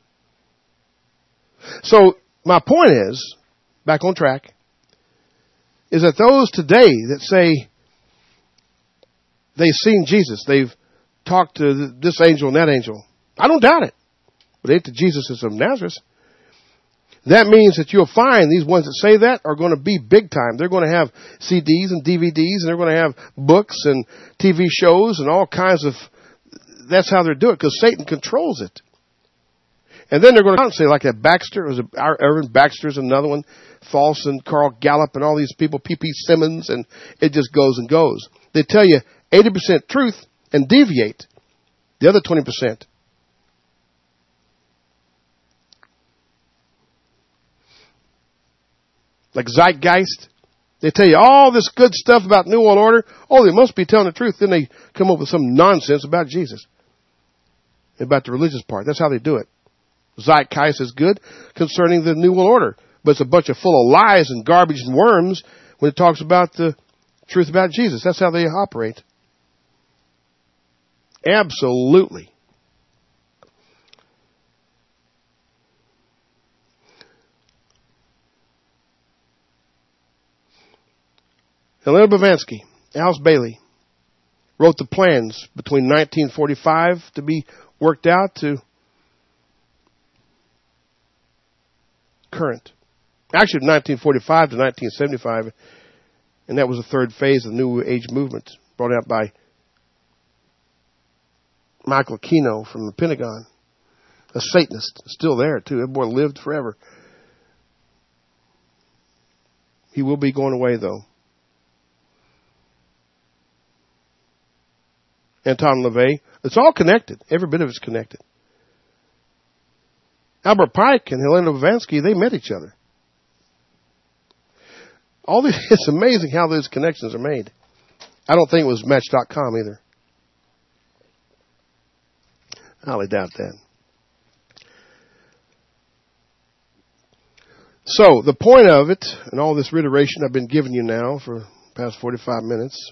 So my point is, back on track, is that those today that say they've seen Jesus, they've talked to this angel and that angel, I don't doubt it. But ain't the Jesus of Nazareth. That means that you'll find these ones that say that are going to be big time. They're going to have C Ds and D V Ds, and they're going to have books and T V shows and all kinds of, that's how they're doing it, because Satan controls it. And then they're going to say, like that Baxter, it was a, Aaron Baxter's another one, False and Carl Gallup and all these people, P P Simmons, and it just goes and goes. They tell you eighty percent truth and deviate the other twenty percent. Like Zeitgeist. They tell you all this good stuff about New World Order. Oh, they must be telling the truth. Then they come up with some nonsense about Jesus. About the religious part. That's how they do it. Zeitgeist is good concerning the New World Order. But it's a bunch of full of lies and garbage and worms when it talks about the truth about Jesus. That's how they operate. Absolutely. Helena Blavatsky, Alice Bailey, wrote the plans between nineteen forty-five to be worked out to current. Actually, nineteen forty-five to nineteen seventy-five, and that was the third phase of the New Age movement brought out by Michael Aquino from the Pentagon, a Satanist, still there too. That boy lived forever. He will be going away though. Anton LaVey. It's all connected. Every bit of it's connected. Albert Pike and Helena Blavatsky, they met each other. All these, it's amazing how those connections are made. I don't think it was Match dot com either. I highly doubt that. So, the point of it, and all this reiteration I've been giving you now for past forty-five minutes,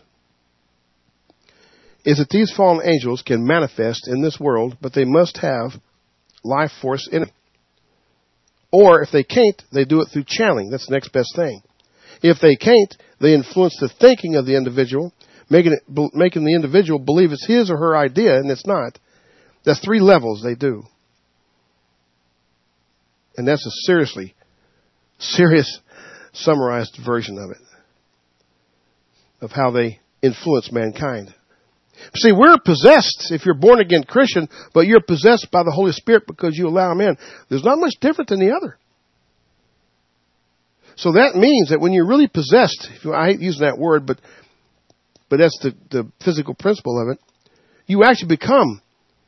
is that these fallen angels can manifest in this world, but they must have life force in it. Or if they can't, they do it through channeling. That's the next best thing. If they can't, they influence the thinking of the individual, making it, making the individual believe it's his or her idea, and it's not. That's three levels they do. And that's a seriously, serious, summarized version of it, of how they influence mankind. See, we're possessed if you're born again Christian, but you're possessed by the Holy Spirit because you allow Him in. There's not much different than the other. So that means that when you're really possessed, if you, I hate using that word, but but that's the, the physical principle of it, you actually become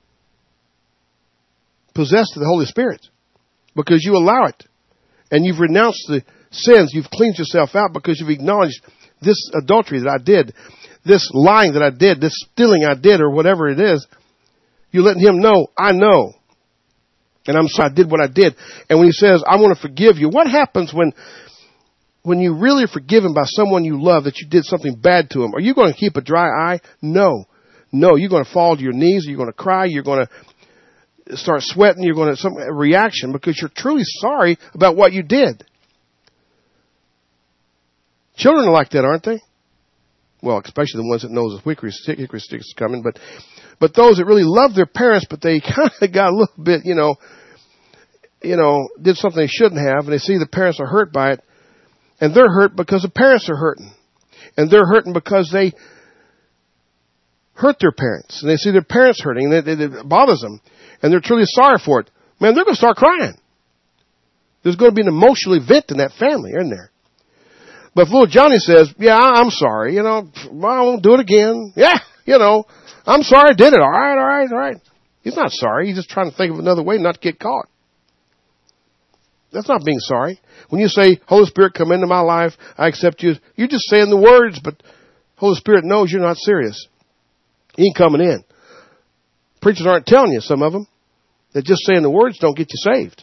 possessed of the Holy Spirit because you allow it. And you've renounced the sins. You've cleaned yourself out because you've acknowledged this adultery that I did, this lying that I did, this stealing I did, or whatever it is. You're letting Him know, I know. And I'm sorry I did what I did. And when He says, I want to forgive you, what happens when when you really are forgiven by someone you love that you did something bad to them? Are you going to keep a dry eye? No. No, you're going to fall to your knees. You're going to cry. You're going to start sweating. You're going to some reaction because you're truly sorry about what you did. Children are like that, aren't they? Well, especially the ones that knows the hickory stick, hickory stick is coming, but but those that really love their parents, but they kind of got a little bit, you know, you know, did something they shouldn't have, and they see the parents are hurt by it, and they're hurt because the parents are hurting, and they're hurting because they hurt their parents, and they see their parents hurting, and it, it, it bothers them, and they're truly sorry for it. Man, they're going to start crying. There's going to be an emotional event in that family, isn't there? But if little Johnny says, yeah, I'm sorry, you know, well, I won't do it again. Yeah, you know, I'm sorry I did it. All right, all right, all right. He's not sorry. He's just trying to think of another way not to get caught. That's not being sorry. When you say, Holy Spirit, come into my life, I accept you, you're just saying the words, but Holy Spirit knows you're not serious. He ain't coming in. Preachers aren't telling you, some of them, that just saying the words don't get you saved.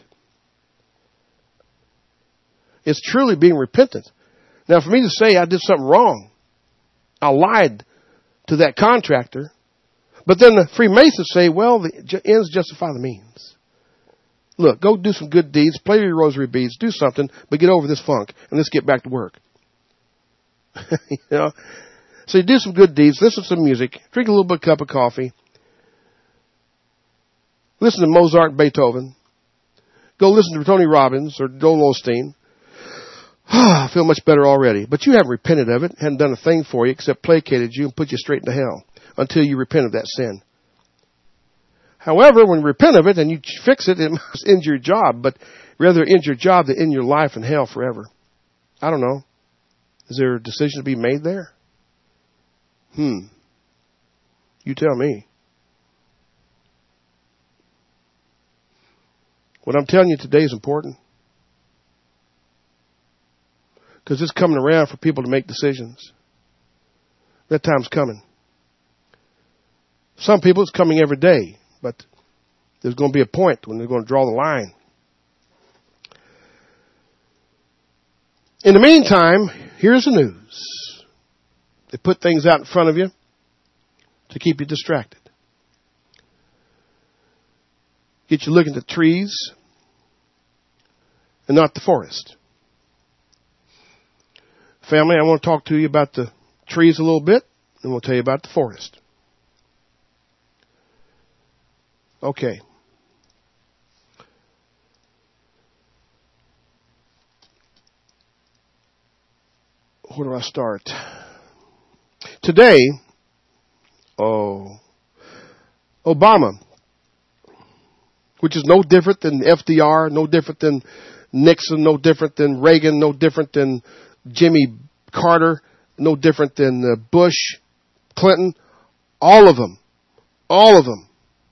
It's truly being repentant. Now, for me to say I did something wrong, I lied to that contractor, but then the Freemasons say, well, the ends justify the means. Look, go do some good deeds, play your rosary beads, do something, but get over this funk, and let's get back to work. You know? So you do some good deeds, listen to some music, drink a little bit of cup of coffee, listen to Mozart and Beethoven, go listen to Tony Robbins or Joel Osteen. I feel much better already. But you haven't repented of it, hadn't done a thing for you except placated you and put you straight into hell until you repent of that sin. However, when you repent of it and you fix it, it must end your job, but rather end your job than end your life in hell forever. I don't know. Is there a decision to be made there? Hmm. You tell me. What I'm telling you today is important. Because it's coming around for people to make decisions. That time's coming. Some people, it's coming every day. But there's going to be a point when they're going to draw the line. In the meantime, here's the news. They put things out in front of you to keep you distracted. Get you looking at the trees and not the forest. Family, I want to talk to you about the trees a little bit, and we'll tell you about the forest. Okay. Where do I start? Today, oh, Obama, which is no different than F D R, no different than Nixon, no different than Reagan, no different than Jimmy Carter, no different than uh, Bush, Clinton, all of them, all of them.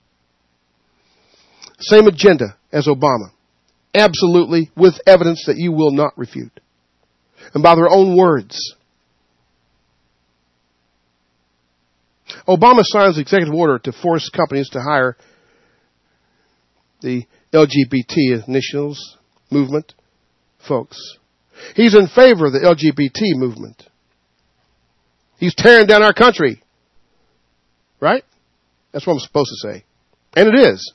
Same agenda as Obama. Absolutely, with evidence that you will not refute. And by their own words. Obama signs the executive order to force companies to hire the L G B T initials movement folks. He's in favor of the L G B T movement. He's tearing down our country. Right? That's what I'm supposed to say. And it is.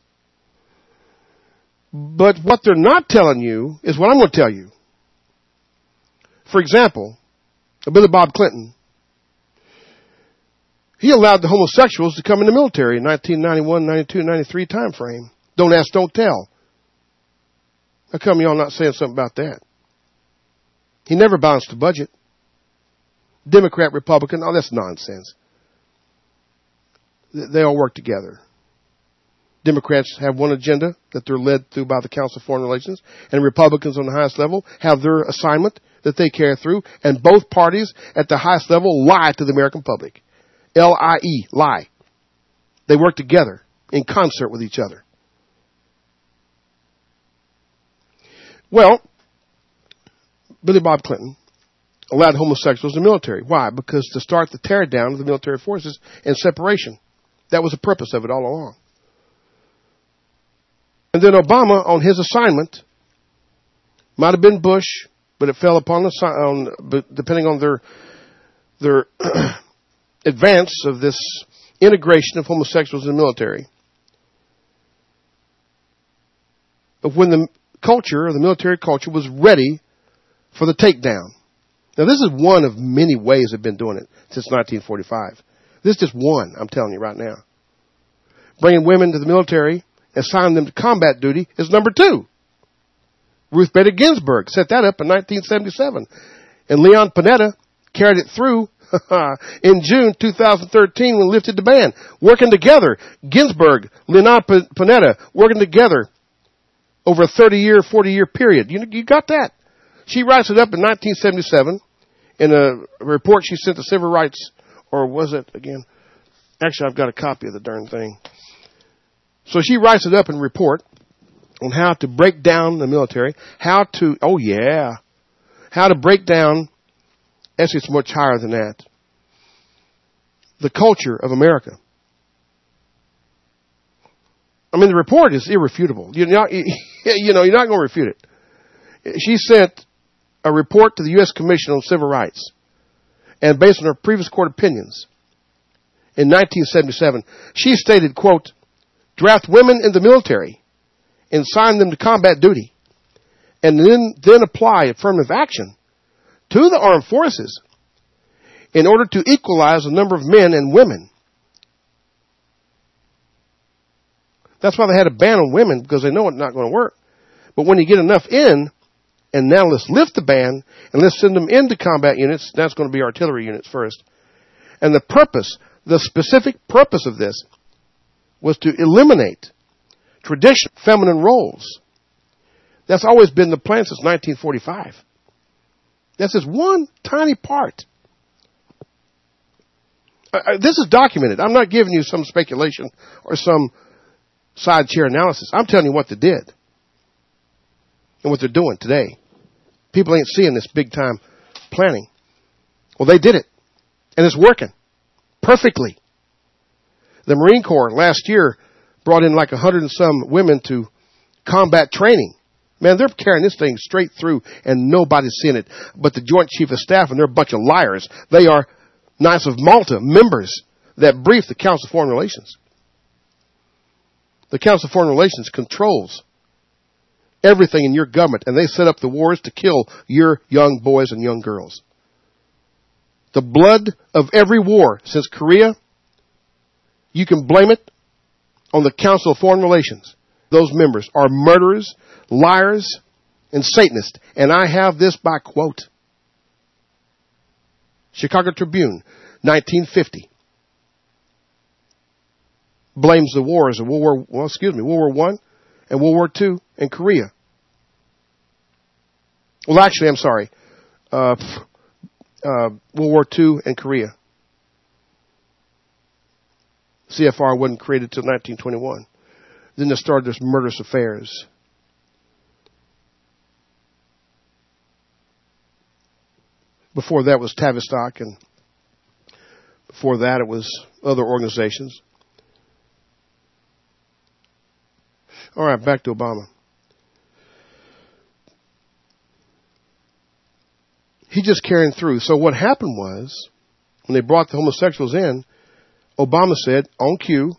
But what they're not telling you is what I'm going to tell you. For example, Billy Bob Clinton, he allowed the homosexuals to come in the military in nineteen ninety-one, ninety-two, ninety-three time frame. Don't ask, don't tell. How come y'all not saying something about that? He never balanced the budget. Democrat, Republican, oh, that's nonsense. They all work together. Democrats have one agenda that they're led through by the Council of Foreign Relations, and Republicans on the highest level have their assignment that they carry through, and both parties at the highest level lie to the American public. L I E, lie. They work together in concert with each other. Well, Billy Bob Clinton allowed homosexuals in the military. Why? Because to start the tear down of the military forces and separation. That was the purpose of it all along. And then Obama, on his assignment, might have been Bush, but it fell upon the on, depending on their their advance of this integration of homosexuals in the military. But when the culture, or the military culture, was ready for the takedown. Now, this is one of many ways they've been doing it since nineteen forty-five. This is just one, I'm telling you right now. Bringing women to the military, assigning them to combat duty is number two. Ruth Bader Ginsburg set that up in nineteen seventy-seven. And Leon Panetta carried it through in June two thousand thirteen when lifted the ban. Working together. Ginsburg, Leon Panetta, working together over a thirty-year, forty-year period. You, you got that. She writes it up in nineteen seventy-seven in a report she sent to Civil Rights, or was it again? Actually, I've got a copy of the darn thing. So she writes it up in a report on how to break down the military, how to, oh yeah, how to break down, actually it's much higher than that, the culture of America. I mean, the report is irrefutable. You're not, you know, you're not going to refute it. She sent a report to the U S Commission on Civil Rights, and based on her previous court opinions, in nineteen seventy-seven, she stated, quote, draft women in the military and assign them to combat duty, and then, then apply affirmative action to the armed forces in order to equalize the number of men and women. That's why they had a ban on women, because they know it's not going to work. But when you get enough in, and now let's lift the ban, and let's send them into combat units, that's going to be artillery units first. And the purpose, the specific purpose of this, was to eliminate traditional feminine roles. That's always been the plan since nineteen forty-five. That's just one tiny part. Uh, this is documented. I'm not giving you some speculation or some side chair analysis. I'm telling you what they did and what they're doing today. People ain't seeing this big time planning. Well, they did it, and it's working perfectly. The Marine Corps last year brought in like a hundred and some women to combat training. Man, they're carrying this thing straight through, and nobody's seeing it but the Joint Chief of Staff, and they're a bunch of liars. They are Knights of Malta members that brief the Council of Foreign Relations. The Council of Foreign Relations controls everything in your government, and they set up the wars to kill your young boys and young girls. The blood of every war since Korea, you can blame it on the Council of Foreign Relations. Those members are murderers, liars, and Satanists. And I have this by quote. Chicago Tribune, nineteen fifty. Blames the wars of World War, well, excuse me, World War One and World War Two and Korea. Well, actually, I'm sorry. Uh, uh, World War Two and Korea. C F R wasn't created until nineteen twenty-one. Then they started this murderous affairs. Before that was Tavistock, and before that it was other organizations. All right, back to Obama. He just carrying through. So what happened was, when they brought the homosexuals in, Obama said, on cue,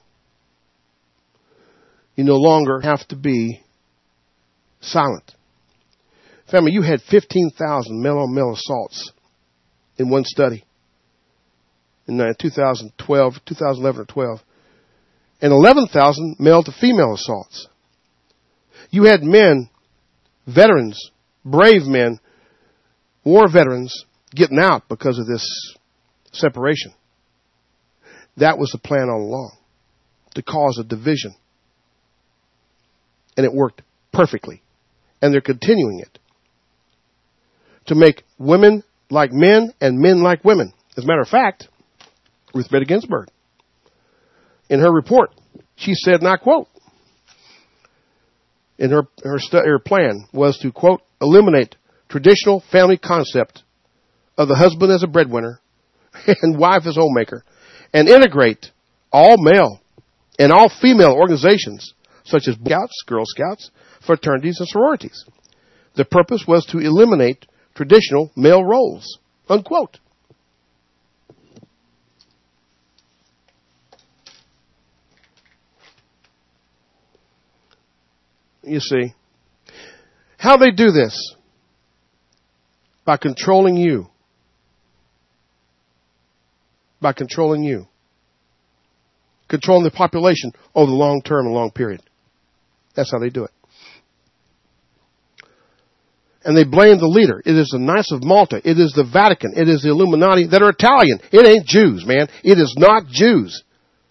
you no longer have to be silent. Family, you had fifteen thousand male-on-male assaults in one study in two thousand twelve, two thousand eleven or twelve, and eleven thousand male-to-female assaults. You had men, veterans, brave men, war veterans, getting out because of this separation. That was the plan all along, to cause a division. And it worked perfectly. And they're continuing it. To make women like men and men like women. As a matter of fact, Ruth Bader Ginsburg, in her report, she said, and I quote, in her, her, stu- her plan was to, quote, eliminate traditional family concept of the husband as a breadwinner and wife as homemaker, and integrate all male and all female organizations such as Scouts, Girl Scouts, fraternities, and sororities. The purpose was to eliminate traditional male roles, unquote. You see, how they do this? By controlling you. By controlling you. Controlling the population over the long term and long period. That's how they do it. And they blame the leader. It is the Knights of Malta. It is the Vatican. It is the Illuminati that are Italian. It ain't Jews, man. It is not Jews.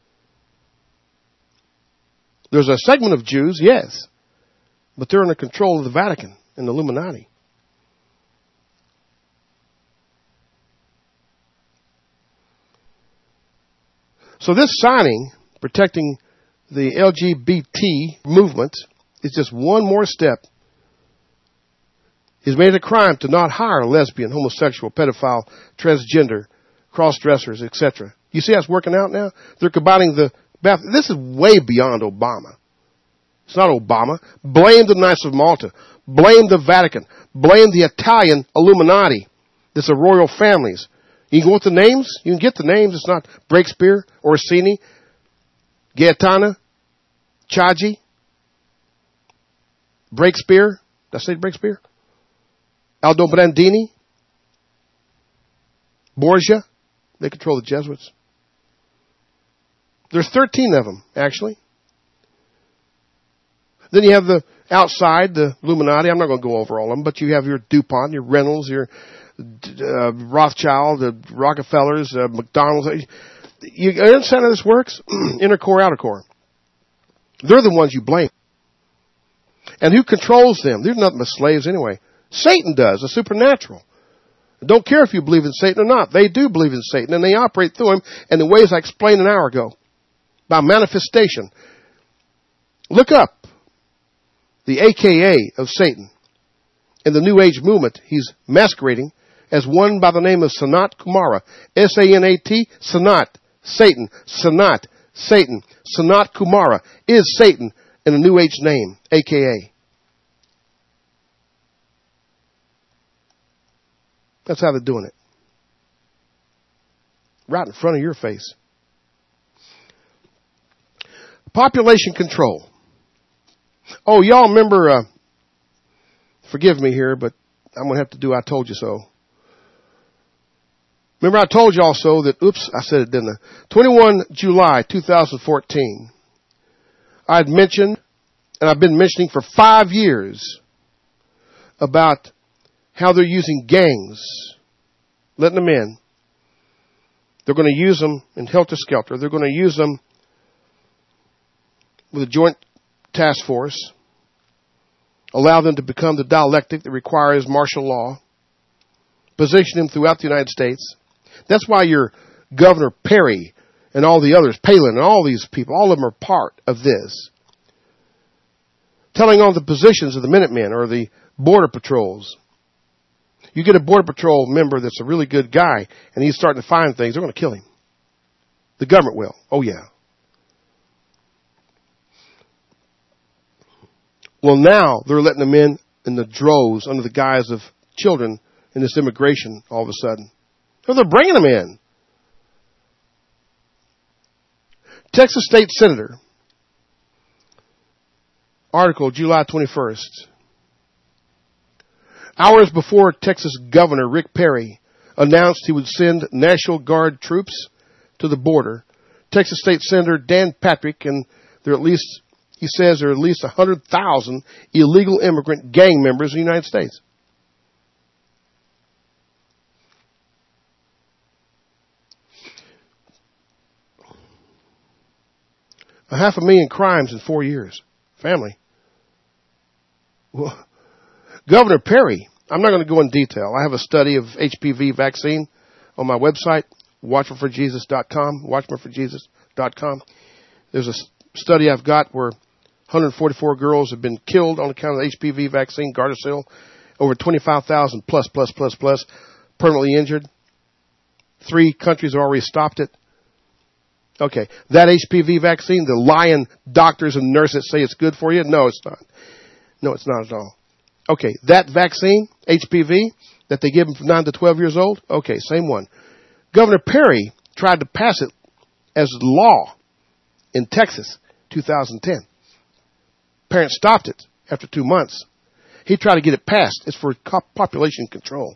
There's a segment of Jews, yes. But they're under control of the Vatican and the Illuminati. So this signing, protecting the L G B T movement, is just one more step. It's made it a crime to not hire lesbian, homosexual, pedophile, transgender, cross-dressers, et cetera. You see how it's working out now? They're combining the... This is way beyond Obama. It's not Obama. Blame the Knights of Malta. Blame the Vatican. Blame the Italian Illuminati. This are royal families. You can go with the names. You can get the names. It's not Breakspear, Orsini, Gaetana, Chagi, Breakspear. Did I say Breakspear? Aldo Brandini, Borgia. They control the Jesuits. There's thirteen of them, actually. Then you have the outside, the Illuminati. I'm not going to go over all of them, but you have your DuPont, your Reynolds, your uh, Rothschild, the Rockefellers, uh, McDonald's. You understand how this works? Inner core, outer core. They're the ones you blame. And who controls them? They're nothing but slaves anyway. Satan does, the supernatural. Don't care if you believe in Satan or not. They do believe in Satan, and they operate through him in the ways I explained an hour ago. By manifestation. Look up the A K A of Satan. In the New Age movement, he's masquerading as one by the name of Sanat Kumara. S A N A T, Sanat, Satan, Sanat, Satan. Sanat Kumara is Satan in a New Age name, A K A. That's how they're doing it. Right in front of your face. Population control. Oh, y'all remember, uh, forgive me here, but I'm going to have to do I told you so. Remember I told you also that, oops, I said it, didn't I? twenty-first of July, twenty fourteen. I had mentioned, and I've been mentioning for five years, about how they're using gangs, letting them in. They're going to use them in helter-skelter. They're going to use them with a joint task force, allow them to become the dialectic that requires martial law, position them throughout the United States. That's why your Governor Perry and all the others, Palin and all these people, all of them are part of this. Telling all the positions of the Minutemen or the Border Patrols. You get a Border Patrol member that's a really good guy and he's starting to find things, they're going to kill him. The government will. Oh, yeah. Well, now they're letting them in in the droves under the guise of children in this immigration all of a sudden. So they're bringing them in. Texas State Senator, article July twenty-first. Hours before Texas Governor Rick Perry announced he would send National Guard troops to the border, Texas State Senator Dan Patrick, and there are at least, he says there are at least one hundred thousand illegal immigrant gang members in the United States. A half a million crimes in four years. Family. Well, Governor Perry, I'm not going to go in detail. I have a study of H P V vaccine on my website, watchman for jesus dot com, watchman for jesus dot com. There's a study I've got where one hundred forty-four girls have been killed on account of the H P V vaccine, Gardasil. Over twenty-five thousand plus, plus, plus, plus, permanently injured. Three countries have already stopped it. Okay, that H P V vaccine, the lying doctors and nurses say it's good for you. No, it's not. No, it's not at all. Okay, that vaccine, H P V, that they give them from nine to twelve years old, okay, same one. Governor Perry tried to pass it as law in Texas, two thousand ten. Parents stopped it after two months. He tried to get it passed. It's for population control.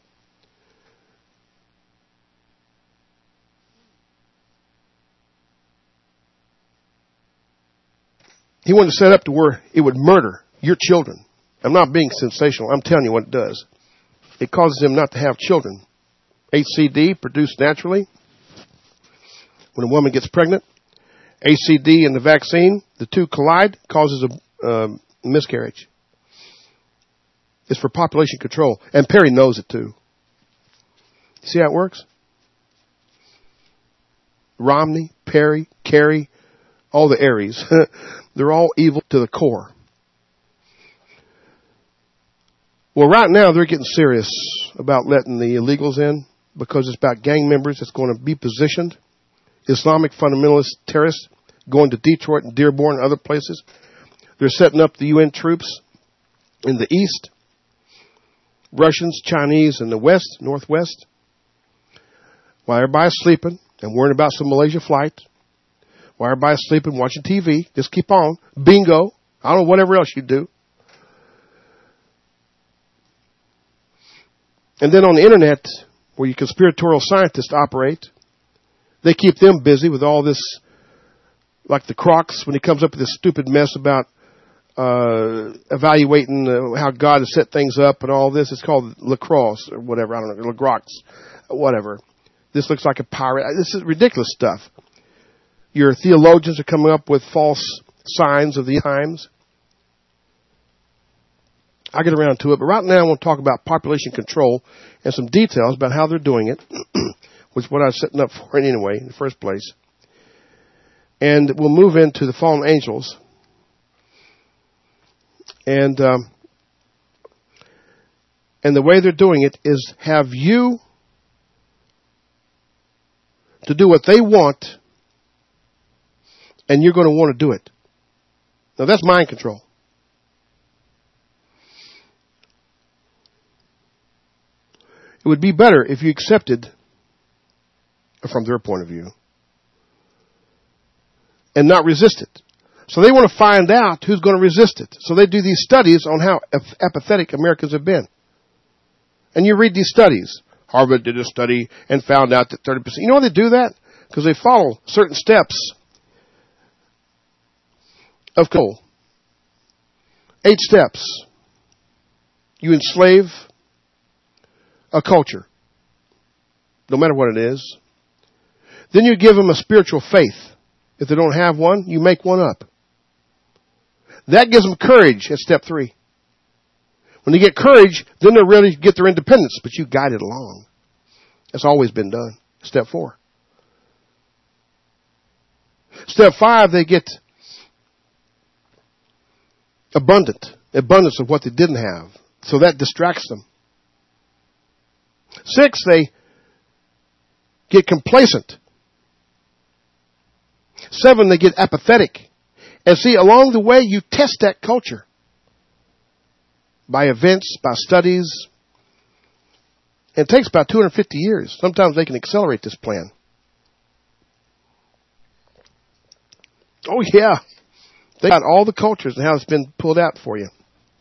He wanted to set up to where it would murder your children. I'm not being sensational. I'm telling you what it does. It causes them not to have children. H C D produced naturally when a woman gets pregnant. H C D and the vaccine, the two collide, causes a uh, miscarriage. It's for population control. And Perry knows it too. See how it works? Romney, Perry, Kerry, all the Aries. They're all evil to the core. Well, right now they're getting serious about letting the illegals in because it's about gang members that's going to be positioned. Islamic fundamentalist terrorists going to Detroit and Dearborn and other places. They're setting up the U N troops in the east. Russians, Chinese in the west, northwest. While everybody's sleeping and worrying about some Malaysia flight. While everybody's sleeping, watching T V, just keep on. Bingo. I don't know, whatever else you do. And then on the internet, where you conspiratorial scientists operate, they keep them busy with all this, like the Crocs, when he comes up with this stupid mess about uh evaluating uh, how God has set things up and all this. It's called lacrosse or whatever. I don't know, lacroix, whatever. This looks like a pirate. This is ridiculous stuff. Your theologians are coming up with false signs of the times. I'll get around to it, but right now I want to talk about population control and some details about how they're doing it, which is what I was setting up for it anyway in the first place. And we'll move into the fallen angels. And um, and the way they're doing it is have you to do what they want, and you're going to want to do it. Now that's mind control. It would be better if you accepted from their point of view and not resist it. So they want to find out who's going to resist it. So they do these studies on how apathetic Americans have been. And you read these studies. Harvard did a study and found out that thirty percent. You know why they do that? Because they follow certain steps of control. Eight steps. You enslave a culture, no matter what it is. Then you give them a spiritual faith. If they don't have one, you make one up. That gives them courage at step three. When they get courage, then they're ready to get their independence, but you guide it along. That's always been done. Step four. Step five, they get abundant, abundance of what they didn't have. So that distracts them. Six, they get complacent. Seven, they get apathetic. And see, along the way, you test that culture. By events, by studies. It takes about two hundred fifty years. Sometimes they can accelerate this plan. Oh, yeah. They got all the cultures and how it's been pulled out for you.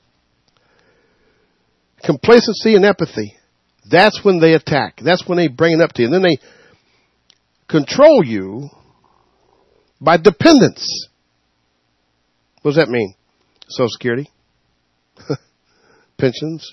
Complacency and apathy. That's when they attack. That's when they bring it up to you. And then they control you by dependence. What does that mean? Social Security, pensions,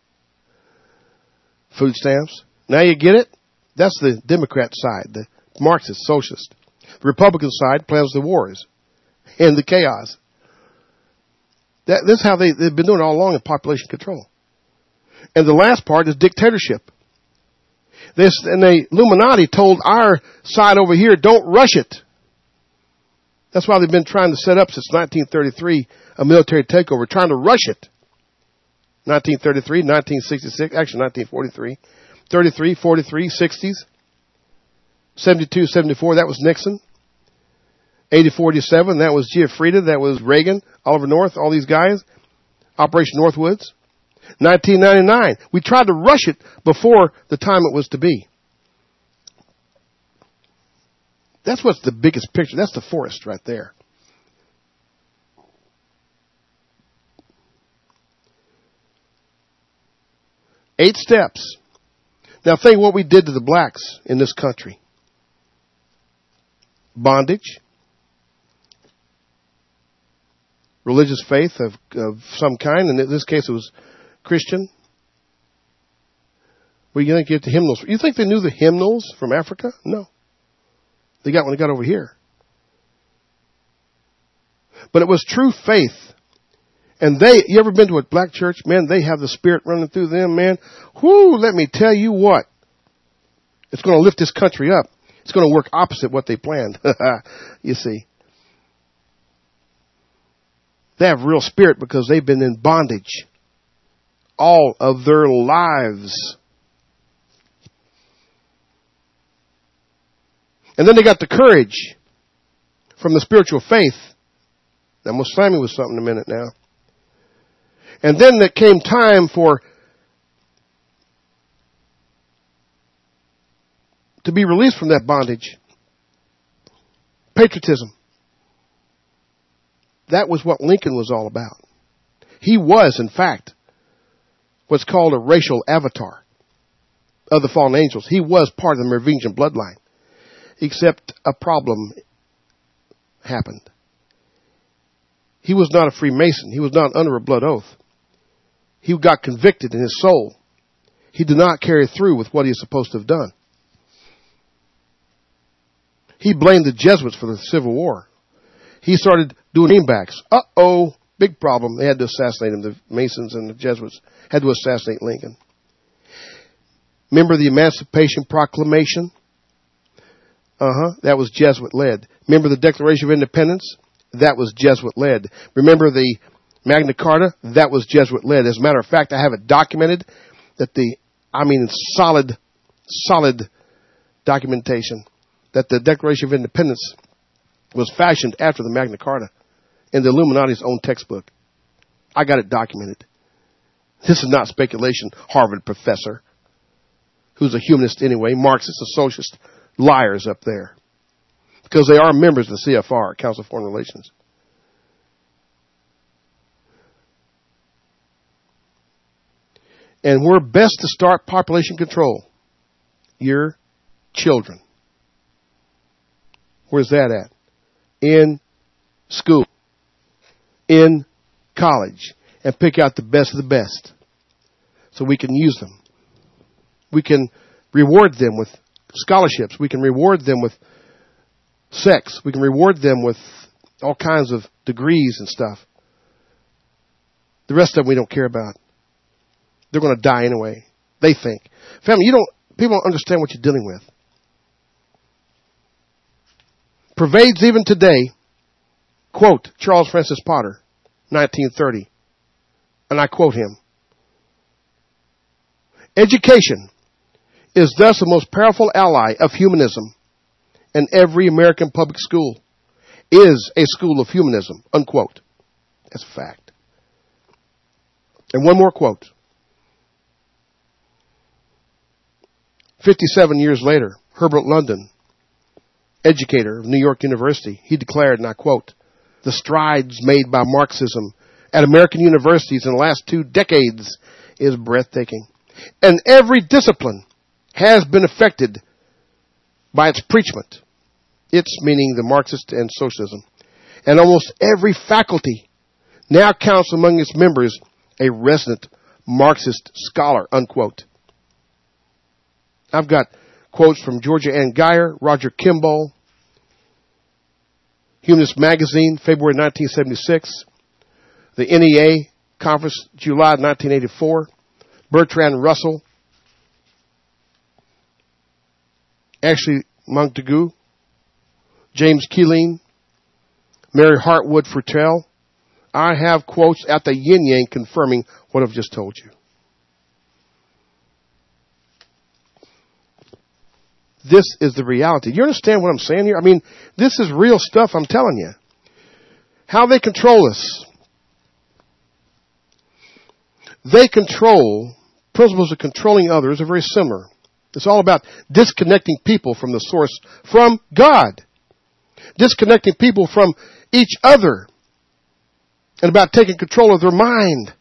food stamps. Now you get it? That's the Democrat side, the Marxist, socialist. The Republican side plans the wars and the chaos. That, this is how they, they've been doing it all along in population control. And the last part is dictatorship. This, and the Illuminati told our side over here, don't rush it. That's why they've been trying to set up since nineteen thirty-three a military takeover, trying to rush it. nineteen thirty-three, nineteen sixty-six, actually nineteen forty-three, thirty-three, forty-three, sixties, seventy-two, seventy-four, that was Nixon. eighty, forty-seven, that was Giuffrida, that was Reagan, Oliver North, all these guys. Operation Northwoods. nineteen ninety-nine, we tried to rush it before the time it was to be. That's what's the biggest picture. That's the forest right there. Eight steps. Now think what we did to the blacks in this country. Bondage. Religious faith of, of some kind. And in this case it was Christian. Well, you think you get the hymnals. You think they knew the hymnals from Africa? No. They got when they got over here. But it was true faith. And they, you ever been to a black church? Man, they have the Spirit running through them, man. Whoo, let me tell you what. It's going to lift this country up. It's going to work opposite what they planned. You see. They have real spirit because they've been in bondage all of their lives. And then they got the courage from the spiritual faith. Now, I'm going to slam you with something in a minute now. And then there came time for to be released from that bondage. Patriotism. That was what Lincoln was all about. He was, in fact, what's called a racial avatar of the fallen angels. He was part of the Merovingian bloodline. Except a problem happened. He was not a Freemason. He was not under a blood oath. He got convicted in his soul. He did not carry through with what he was supposed to have done. He blamed the Jesuits for the Civil War. He started doing greenbacks. Uh-oh, big problem. They had to assassinate him. The Masons and the Jesuits had to assassinate Lincoln. Remember the Emancipation Proclamation? Uh-huh. That was Jesuit-led. Remember the Declaration of Independence? That was Jesuit-led. Remember the Magna Carta? That was Jesuit-led. As a matter of fact, I have it documented that the, I mean, solid, solid documentation that the Declaration of Independence was fashioned after the Magna Carta in the Illuminati's own textbook. I got it documented. This is not speculation, Harvard professor, who's a humanist anyway, Marxist, a socialist. Liars up there. Because they are members of the C F R, Council of Foreign Relations. And we're best to start population control. Your children. Where's that at? In school. In college. And pick out the best of the best. So we can use them. We can reward them with scholarships. We can reward them with sex. We can reward them with all kinds of degrees and stuff. The rest of them we don't care about. They're going to die anyway. They think. Family, you don't, people don't understand what you're dealing with. Pervades even today, quote, Charles Francis Potter, nineteen thirty. And I quote him. Education is thus the most powerful ally of humanism, and every American public school is a school of humanism, unquote. That's a fact. And one more quote. fifty-seven years later, Herbert London educator of New York University, he declared, and I quote, "The strides made by Marxism at American universities in the last two decades is breathtaking. And every discipline has been affected by its preachment." It's meaning the Marxist and socialism. "And almost every faculty now counts among its members a resident Marxist scholar," unquote. I've got quotes from Georgia Ann Geyer, Roger Kimball, Humanist Magazine, February nineteen seventy-six, the N E A Conference, July nineteen eighty-four, Bertrand Russell, Ashley Montagu, James Keeling, Mary Hartwood Fruttell. I have quotes at the yin yang confirming what I've just told you. This is the reality. You understand what I'm saying here? I mean, this is real stuff, I'm telling you. How they control us. They control, principles of controlling others are very similar. It's all about disconnecting people from the source, from God. Disconnecting people from each other. And about taking control of their mind.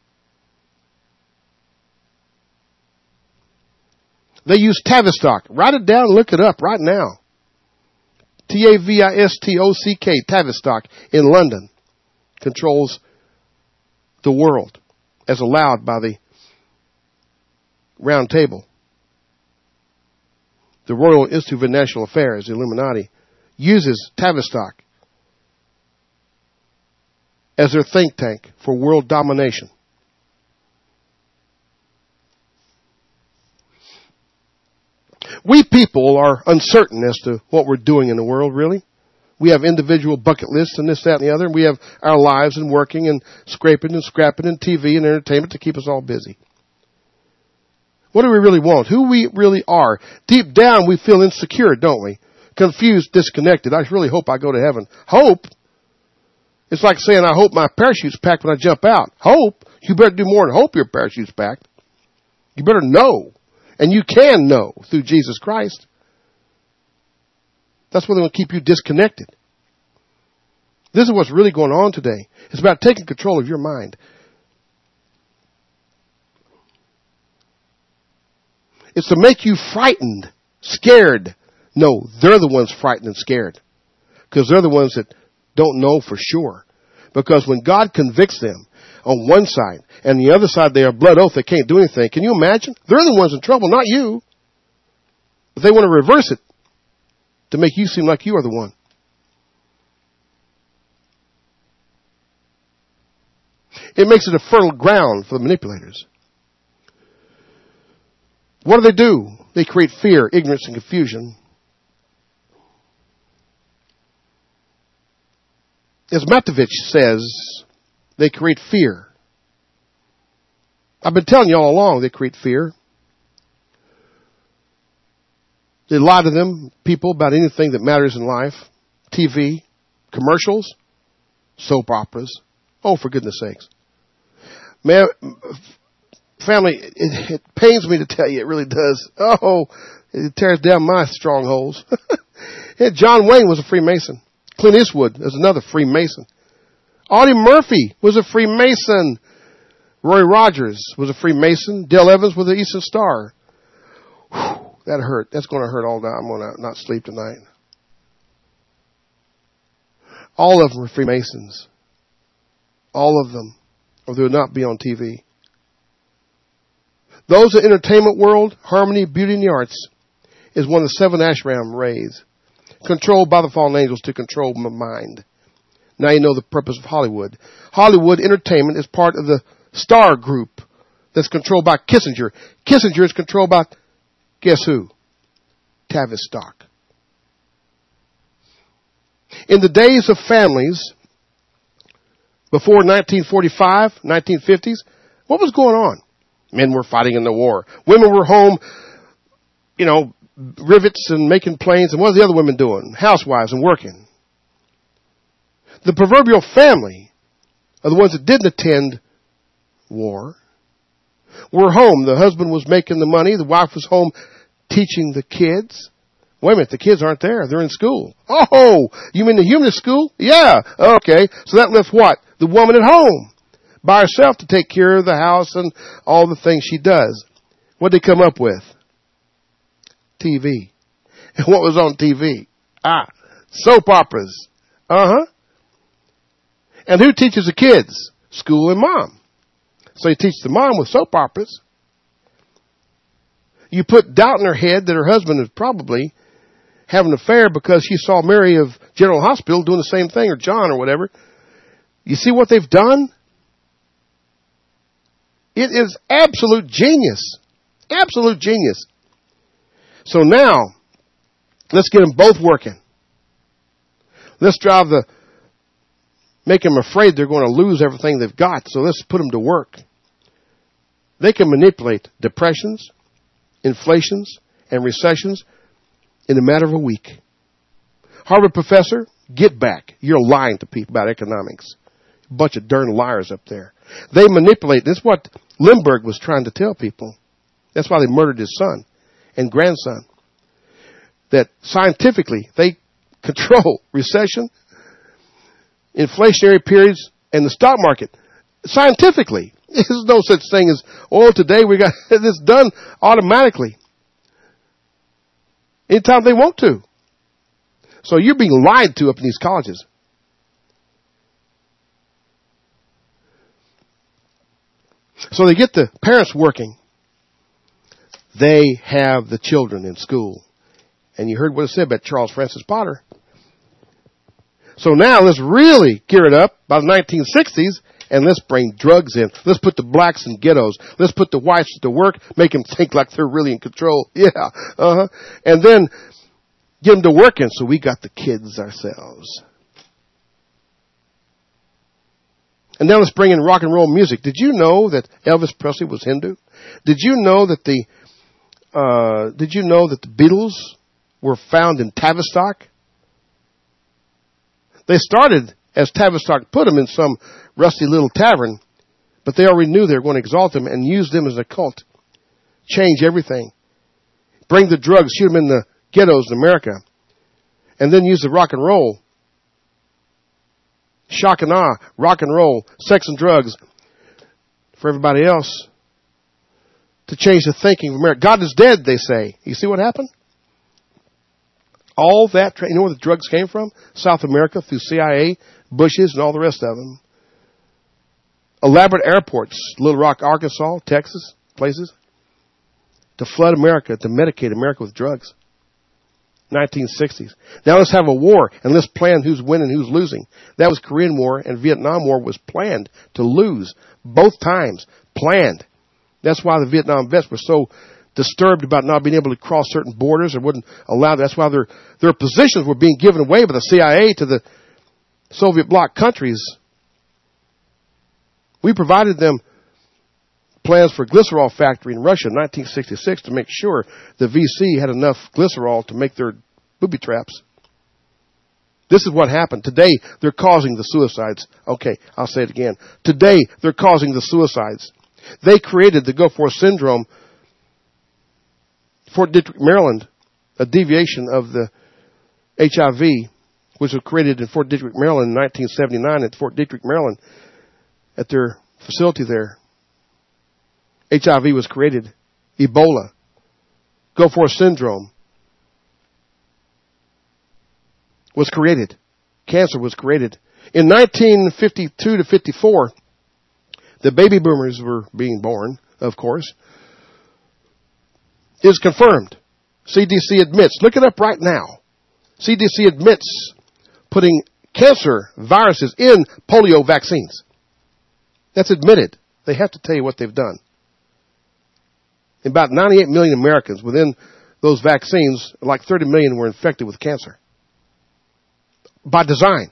They use Tavistock. Write it down and look it up right now. T A V I S T O C K, Tavistock, in London, controls the world as allowed by the Round Table. The Royal Institute for International Affairs, the Illuminati, uses Tavistock as their think tank for world domination. We people are uncertain as to what we're doing in the world, really. We have individual bucket lists and this, that, and the other. And we have our lives and working and scraping and scrapping and T V and entertainment to keep us all busy. What do we really want? Who we really are? Deep down, we feel insecure, don't we? Confused, disconnected. I really hope I go to heaven. Hope? It's like saying, I hope my parachute's packed when I jump out. Hope? You better do more than hope your parachute's packed. You better know. And you can know through Jesus Christ. That's why they want to keep you disconnected. This is what's really going on today. It's about taking control of your mind. It's to make you frightened, scared. No, they're the ones frightened and scared. Because they're the ones that don't know for sure. Because when God convicts them on one side, and the other side they are blood oath, they can't do anything. Can you imagine? They're the ones in trouble, not you. But they want to reverse it to make you seem like you are the one. It makes it a fertile ground for the manipulators. What do they do? They create fear, ignorance, and confusion. As Matovich says, they create fear. I've been telling you all along they create fear. They lie to them, people, about anything that matters in life. T V, commercials, soap operas. Oh, for goodness sakes. Man, family, it, it pains me to tell you, it really does. Oh, it tears down my strongholds. John Wayne was a Freemason. Clint Eastwood is another Freemason. Audie Murphy was a Freemason. Roy Rogers was a Freemason. Dale Evans was the Eastern Star. Whew, that hurt. That's going to hurt all night. I'm going to not sleep tonight. All of them were Freemasons. All of them. Or they would not be on T V. Those in the entertainment world, harmony, beauty, and the arts, is one of the seven ashram rays, controlled by the fallen angels to control my mind. Now you know the purpose of Hollywood. Hollywood Entertainment is part of the Star Group that's controlled by Kissinger. Kissinger is controlled by, guess who? Tavistock. In the days of families, before nineteen forty-five, nineteen fifties, what was going on? Men were fighting in the war. Women were home, you know, rivets and making planes. And what are the other women doing? Housewives and working. The proverbial family are the ones that didn't attend war. Were home. The husband was making the money. The wife was home teaching the kids. Wait a minute, the kids aren't there. They're in school. Oh, you mean the humanist school? Yeah. Okay. So that left what? The woman at home by herself to take care of the house and all the things she does. What did they come up with? T V. And what was on T V? Ah, soap operas. Uh-huh. And who teaches the kids? School and mom. So you teach the mom with soap operas. You put doubt in her head that her husband is probably having an affair because she saw Mary of General Hospital doing the same thing, or John or whatever. You see what they've done? It is absolute genius. Absolute genius. So now, let's get them both working. Let's drive the, make them afraid they're going to lose everything they've got. So let's put them to work. They can manipulate depressions, inflations, and recessions in a matter of a week. Harvard professor, get back. You're lying to people about economics. A bunch of darn liars up there. They manipulate. This is what Lindbergh was trying to tell people. That's why they murdered his son and grandson. That scientifically, they control recession, inflationary periods, and the stock market. Scientifically. There's no such thing as, oh, today we got this done automatically. Anytime they want to. So you're being lied to up in these colleges. So they get the parents working. They have the children in school. And you heard what it said about Charles Francis Potter. So now let's really gear it up by the nineteen sixties and let's bring drugs in. Let's put the blacks in ghettos. Let's put the whites to work, make them think like they're really in control. Yeah, uh-huh. And then get them to working so we got the kids ourselves. And now let's bring in rock and roll music. Did you know that Elvis Presley was Hindu? Did you know that the uh, did you know that the Beatles were found in Tavistock? They started as Tavistock put them in some rusty little tavern, but they already knew they were going to exalt them and use them as a cult. Change everything. Bring the drugs, shoot them in the ghettos in America, and then use the rock and roll. Shock and awe, rock and roll, sex and drugs for everybody else to change the thinking of America. God is dead, they say. You see what happened? All that, you know where the drugs came from? South America through C I A, Bushes, and all the rest of them. Elaborate airports, Little Rock, Arkansas, Texas, places, to flood America, to medicate America with drugs. nineteen sixties. Now let's have a war, and let's plan who's winning, who's losing. That was Korean War, and Vietnam War was planned to lose. Both times. Planned. That's why the Vietnam vets were so disturbed about not being able to cross certain borders and wouldn't allow. That's why their their positions were being given away by the C I A to the Soviet bloc countries. We provided them plans for a glycerol factory in Russia in nineteen sixty-six to make sure the V C had enough glycerol to make their booby traps. This is what happened. Today, they're causing the suicides. Okay, I'll say it again. Today, they're causing the suicides. They created the Goforth syndrome, Fort Detrick, Maryland, a deviation of the H I V, which was created in Fort Detrick, Maryland in nineteen seventy-nine at Fort Detrick, Maryland, at their facility there. H I V was created. Ebola. Goforth syndrome was created. Cancer was created. In nineteen fifty-two to fifty-four, the baby boomers were being born, of course. Is confirmed. C D C admits. Look it up right now. C D C admits putting cancer viruses in polio vaccines. That's admitted. They have to tell you what they've done. About ninety-eight million Americans within those vaccines, like thirty million were infected with cancer. By design.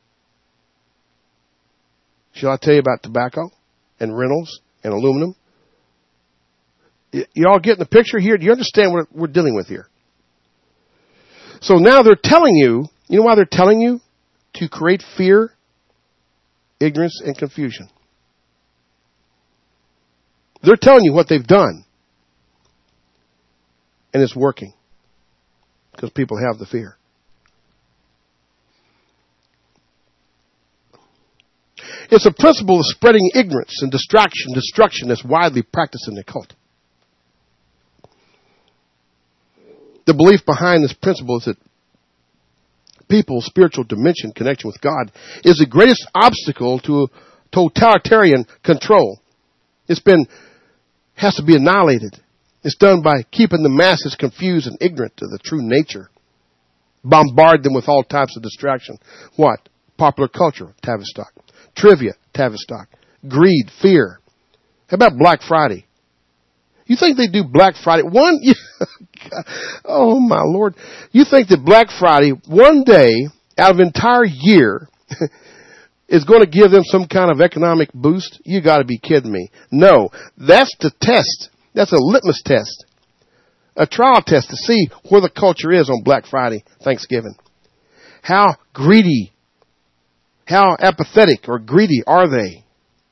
Shall I tell you about tobacco and Reynolds and aluminum? You all getting the picture here? Do you understand what we're dealing with here? So now they're telling you, you know why they're telling you? To create fear, ignorance, and confusion. They're telling you what they've done. And it's working. because people have the fear. It's a principle of spreading ignorance and distraction, destruction that's widely practiced in the cult. The belief behind this principle is that people's spiritual dimension, connection with God, is the greatest obstacle to totalitarian control. It's been, has to be annihilated. It's done by keeping the masses confused and ignorant of the true nature. Bombard them with all types of distraction. What? Popular culture, Tavistock. Trivia, Tavistock. Greed, fear. How about Black Friday? You think they do Black Friday? One, oh my Lord. You think that Black Friday, one day out of an entire year, is going to give them some kind of economic boost? You got to be kidding me. No, that's the test. That's a litmus test. A trial test to see where the culture is on Black Friday, Thanksgiving. How greedy, how apathetic or greedy are they?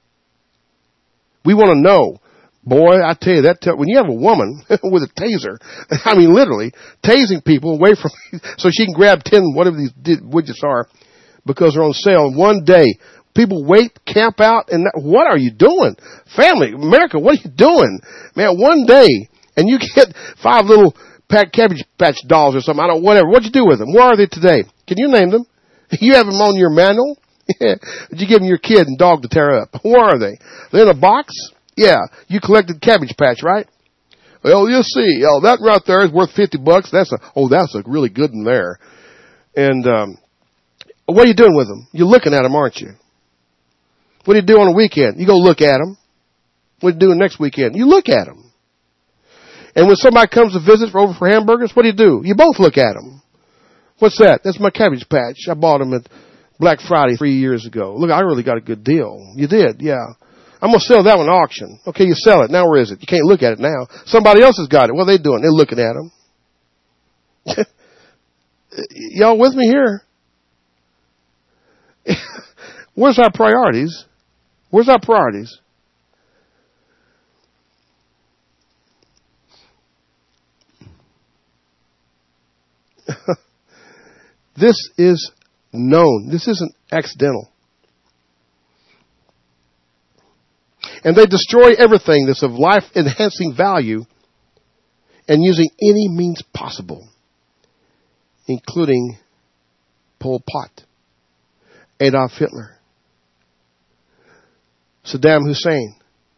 We want to know. Boy, I tell you, that t- when you have a woman with a taser, I mean literally, tasing people away from, so she can grab ten, whatever these widgets are, because they're on sale in one day. People wait, camp out, and that, what are you doing? Family, America, what are you doing? Man, one day, and you get five little pack Cabbage Patch dolls or something, I don't, whatever. What'd you do with them? Where are they today? Can you name them? You have them on your manual? Did you give them your kid and dog to tear up? Where are they? They're in a box? Yeah, you collected Cabbage Patch, right? Well, you'll see. Oh, that right there is worth fifty bucks. That's a, oh, that's a really good one there. And, um, what are you doing with them? You're looking at them, aren't you? What do you do on a weekend? You go look at them. What are you doing next weekend? You look at them. And when somebody comes to visit for over for hamburgers, what do you do? You both look at them. What's that? That's my Cabbage Patch. I bought them at Black Friday three years ago. Look, I really got a good deal. You did, yeah. I'm going to sell that one at auction. Okay, you sell it. Now where is it? You can't look at it now. Somebody else has got it. What are they doing? They're looking at them. Y'all with me here? Where's our priorities? Where's our priorities? This is known. This isn't accidental. And they destroy everything that's of life-enhancing value and using any means possible, including Pol Pot, Adolf Hitler, Saddam Hussein.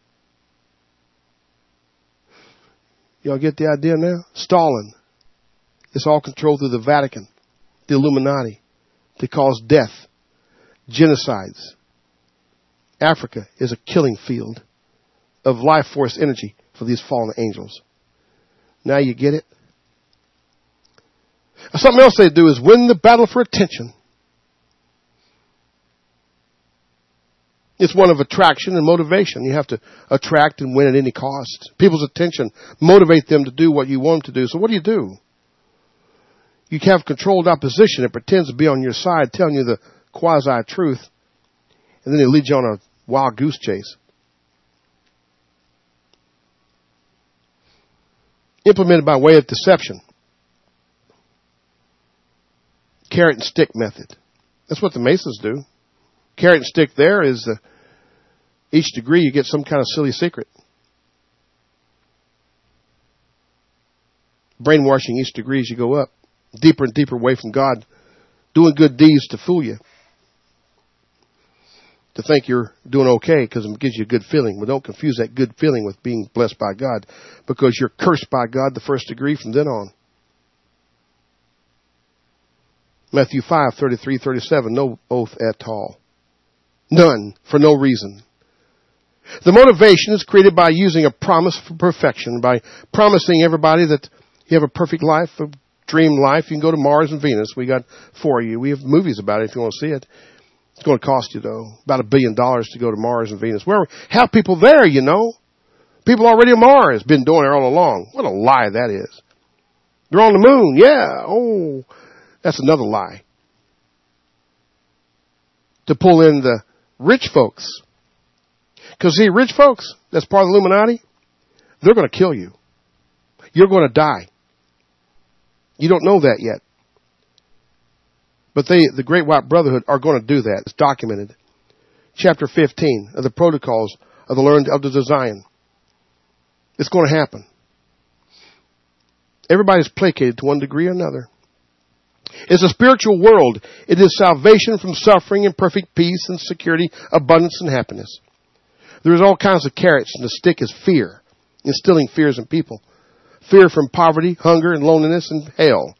Y'all get the idea now? Stalin. It's all controlled through the Vatican, the Illuminati, to cause death, genocides. Africa is a killing field of life force energy for these fallen angels. Now you get it? Something else they do is win the battle for attention. It's one of attraction and motivation. You have to attract and win at any cost. People's attention, motivate them to do what you want them to do. So what do you do? You have controlled opposition that pretends to be on your side, telling you the quasi-truth, and then they lead you on a wild goose chase. Implemented by way of deception. Carrot and stick method. That's what the Masons do. Carrot and stick there is uh, each degree you get some kind of silly secret. Brainwashing each degree as you go up. Deeper and deeper away from God. Doing good deeds to fool you. To think you're doing okay because it gives you a good feeling. Well, don't confuse that good feeling with being blessed by God, because you're cursed by God the first degree from then on. Matthew five, thirty-three, thirty-seven, no oath at all. None, for no reason. The motivation is created by using a promise for perfection, by promising everybody that you have a perfect life, a dream life. You can go to Mars and Venus. We got four of you. We have movies about it if you want to see it. It's going to cost you, though, about a billion dollars to go to Mars and Venus. Where have people there, you know? People already on Mars, been doing it all along. What a lie that is. They're on the moon, yeah. Oh, that's another lie. To pull in the rich folks. Because, see, rich folks, that's part of the Illuminati, they're going to kill you. You're going to die. You don't know that yet. But they, the Great White Brotherhood, are going to do that. It's documented. Chapter fifteen of the Protocols of the Learned Elders of Zion. It's going to happen. Everybody's placated to one degree or another. It's a spiritual world. It is salvation from suffering and perfect peace and security, abundance and happiness. There's all kinds of carrots, and the stick is fear, instilling fears in people. Fear from poverty, hunger, and loneliness, and hell.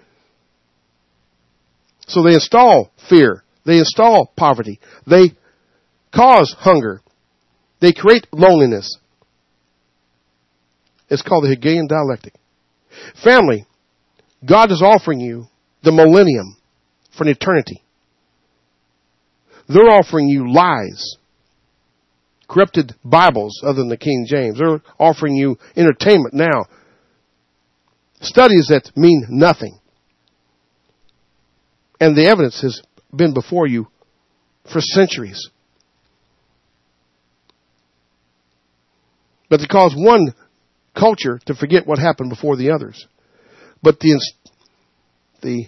So they install fear. They install poverty. They cause hunger. They create loneliness. It's called the Hegelian dialectic. Family, God is offering you the millennium for an eternity. They're offering you lies. Corrupted Bibles other than the King James. They're offering you entertainment now. Studies that mean nothing. And the evidence has been before you for centuries. But to cause one culture to forget what happened before the others. But the the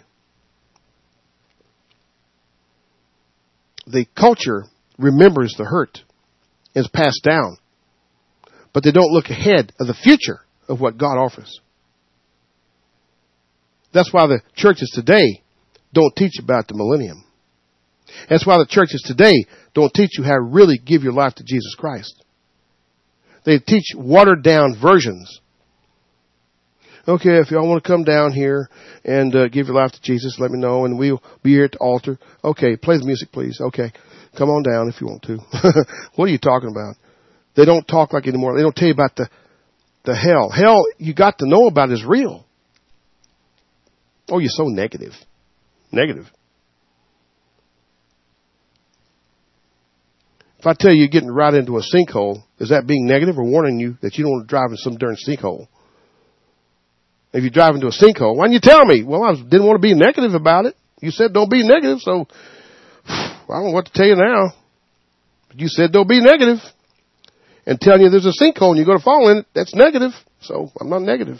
the culture remembers the hurt and is passed down. But they don't look ahead of the future of what God offers. That's why the churches today don't teach about the millennium. That's why the churches today don't teach you how to really give your life to Jesus Christ. They teach watered down versions. Okay, if y'all want to come down here and uh, give your life to Jesus, let me know, and we'll be here at the altar. Okay, play the music, please. Okay, come on down if you want to. What are you talking about? They don't talk like anymore. They don't tell you about the the hell. Hell, you got to know about is real. Oh, you're so negative. Negative. If I tell you you're getting right into a sinkhole, is that being negative or warning you that you don't want to drive in some darn sinkhole? If you drive into a sinkhole, why didn't you tell me? Well, I didn't want to be negative about it. You said don't be negative, so I don't know what to tell you now. But you said don't be negative. And telling you there's a sinkhole and you're going to fall in it, that's negative. So I'm not negative.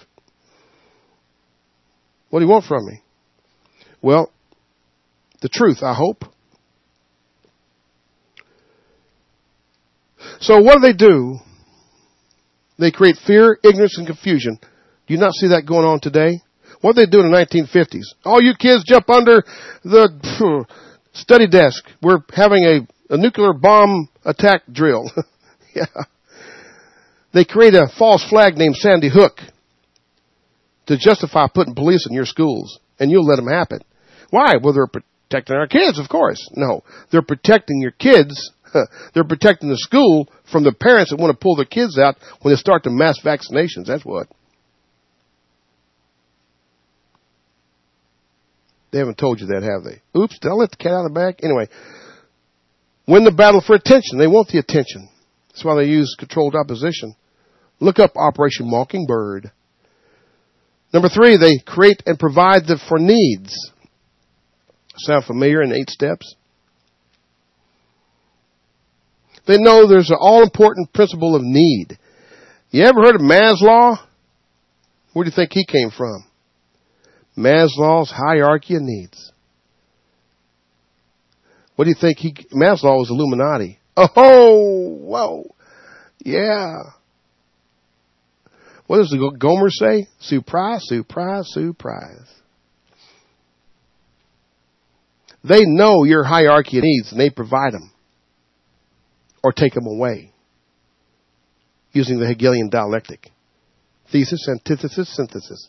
What do you want from me? Well, the truth, I hope. So what do they do? They create fear, ignorance, and confusion. Do you not see that going on today? What did they do in the nineteen fifties? All you kids jump under the phew, study desk. We're having a, a nuclear bomb attack drill. Yeah. They create a false flag named Sandy Hook to justify putting police in your schools, and you'll let them happen. Why? Well, they're protecting our kids, of course. No, they're protecting your kids. They're protecting the school from the parents that want to pull their kids out when they start the mass vaccinations. That's what. They haven't told you that, have they? Oops, did I let the cat out of the bag? Anyway, win the battle for attention. They want the attention. That's why they use controlled opposition. Look up Operation Mockingbird. Number three, they create and provide the for needs. Sound familiar in eight steps? They know there's an all-important principle of need. You ever heard of Maslow? Where do you think he came from? Maslow's hierarchy of needs. What do you think he... Maslow was Illuminati. Oh, whoa. Yeah. What does the Gomer say? Surprise, surprise, surprise. They know your hierarchy of needs and they provide them. Or take them away. Using the Hegelian dialectic. Thesis, antithesis, synthesis.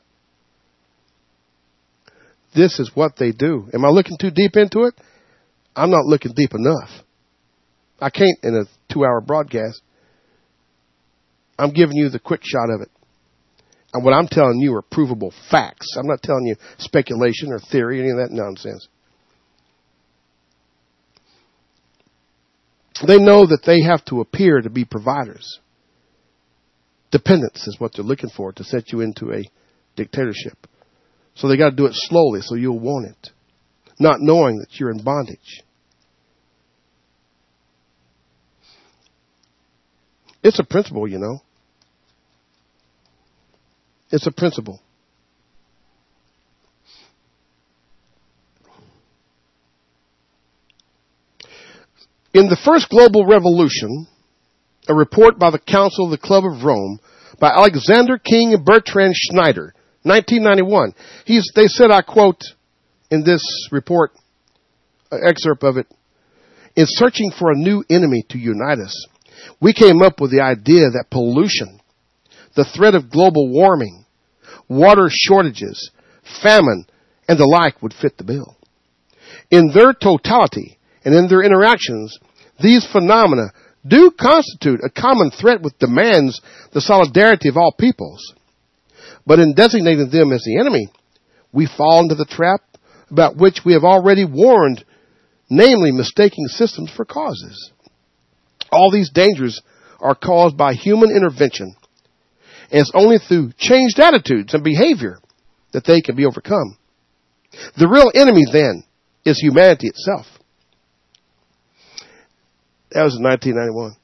This is what they do. Am I looking too deep into it? I'm not looking deep enough. I can't in a two-hour broadcast. I'm giving you the quick shot of it. And what I'm telling you are provable facts. I'm not telling you speculation or theory, any of that nonsense. They know that they have to appear to be providers. Dependence is what they're looking for to set you into a dictatorship. So they got to do it slowly so you'll want it. Not knowing that you're in bondage. It's a principle, you know. It's a principle. In the first global revolution, a report by the Council of the Club of Rome by Alexander King and Bertrand Schneider, nineteen ninety-one. He's, they said, I quote in this report, an excerpt of it, in searching for a new enemy to unite us, we came up with the idea that pollution, the threat of global warming, water shortages, famine, and the like would fit the bill. In their totality and in their interactions, these phenomena do constitute a common threat which demands the solidarity of all peoples. But in designating them as the enemy, we fall into the trap about which we have already warned, namely mistaking systems for causes. All these dangers are caused by human intervention, and it's only through changed attitudes and behavior that they can be overcome. The real enemy, then, is humanity itself. That was in nineteen ninety-one.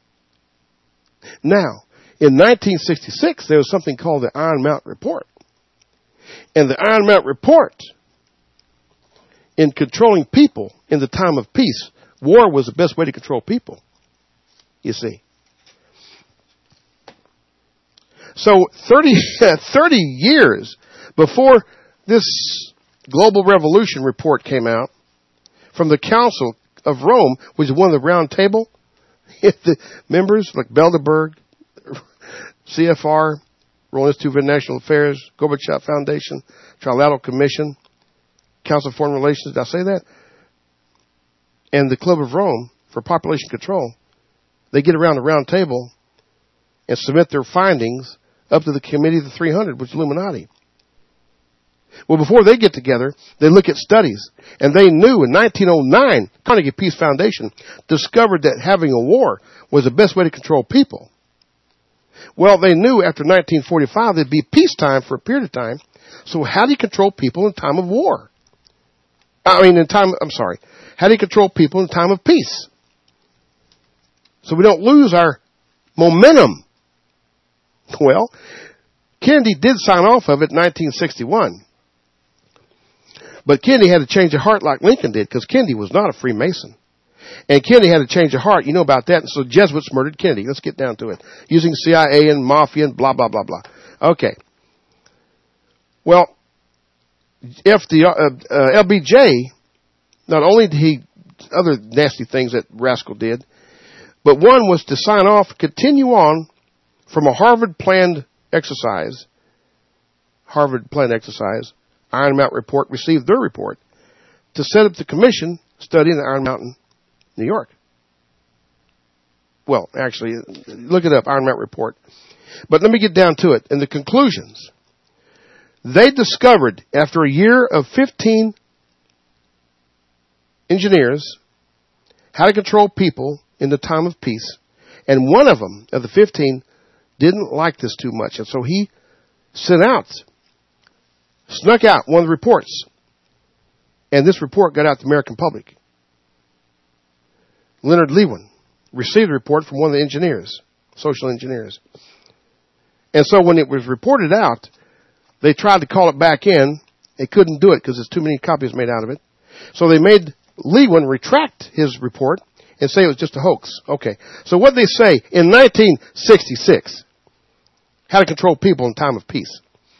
Now, in nineteen sixty-six, there was something called the Iron Mountain Report. And the Iron Mountain Report, in controlling people in the time of peace, war was the best way to control people, you see. So thirty, thirty years before this Global Revolution report came out from the Council of Rome, which is one of the round table the members like Bilderberg, C F R, Royal Institute for International Affairs, Gorbachev Foundation, Trilateral Commission, Council of Foreign Relations, did I say that? And the Club of Rome for Population Control. They get around the round table and submit their findings up to the Committee of the three hundred, which is Illuminati. Well, before they get together, they look at studies. And they knew in nineteen oh nine, Carnegie Peace Foundation discovered that having a war was the best way to control people. Well, they knew after nineteen forty-five there'd be peacetime for a period of time. So how do you control people in time of war? I mean, in time, I'm sorry. How do you control people in time of peace? So we don't lose our momentum. Well, Kennedy did sign off of it in nineteen sixty-one. But Kennedy had to change of heart like Lincoln did, because Kennedy was not a Freemason. And Kennedy had to change of heart. You know about that. And so Jesuits murdered Kennedy. Let's get down to it. Using C I A and Mafia and blah, blah, blah, blah. Okay. Well, if the uh, uh, L B J, not only did he, other nasty things that rascal did, but one was to sign off, continue on from a Harvard planned exercise, Harvard planned exercise, Iron Mountain Report received their report to set up the commission studying the Iron Mountain, New York. Well, actually, look it up, Iron Mountain Report. But let me get down to it. In the conclusions, they discovered after a year of fifteen engineers how to control people in the time of peace. And one of them, of the fifteen, didn't like this too much. And so he sent out Snuck out one of the reports. And this report got out to the American public. Leonard Lewin received a report from one of the engineers, social engineers. And so when it was reported out, they tried to call it back in. They couldn't do it because there's too many copies made out of it. So they made Lewin retract his report and say it was just a hoax. Okay. So what they say in nineteen sixty-six, how to control people in time of peace.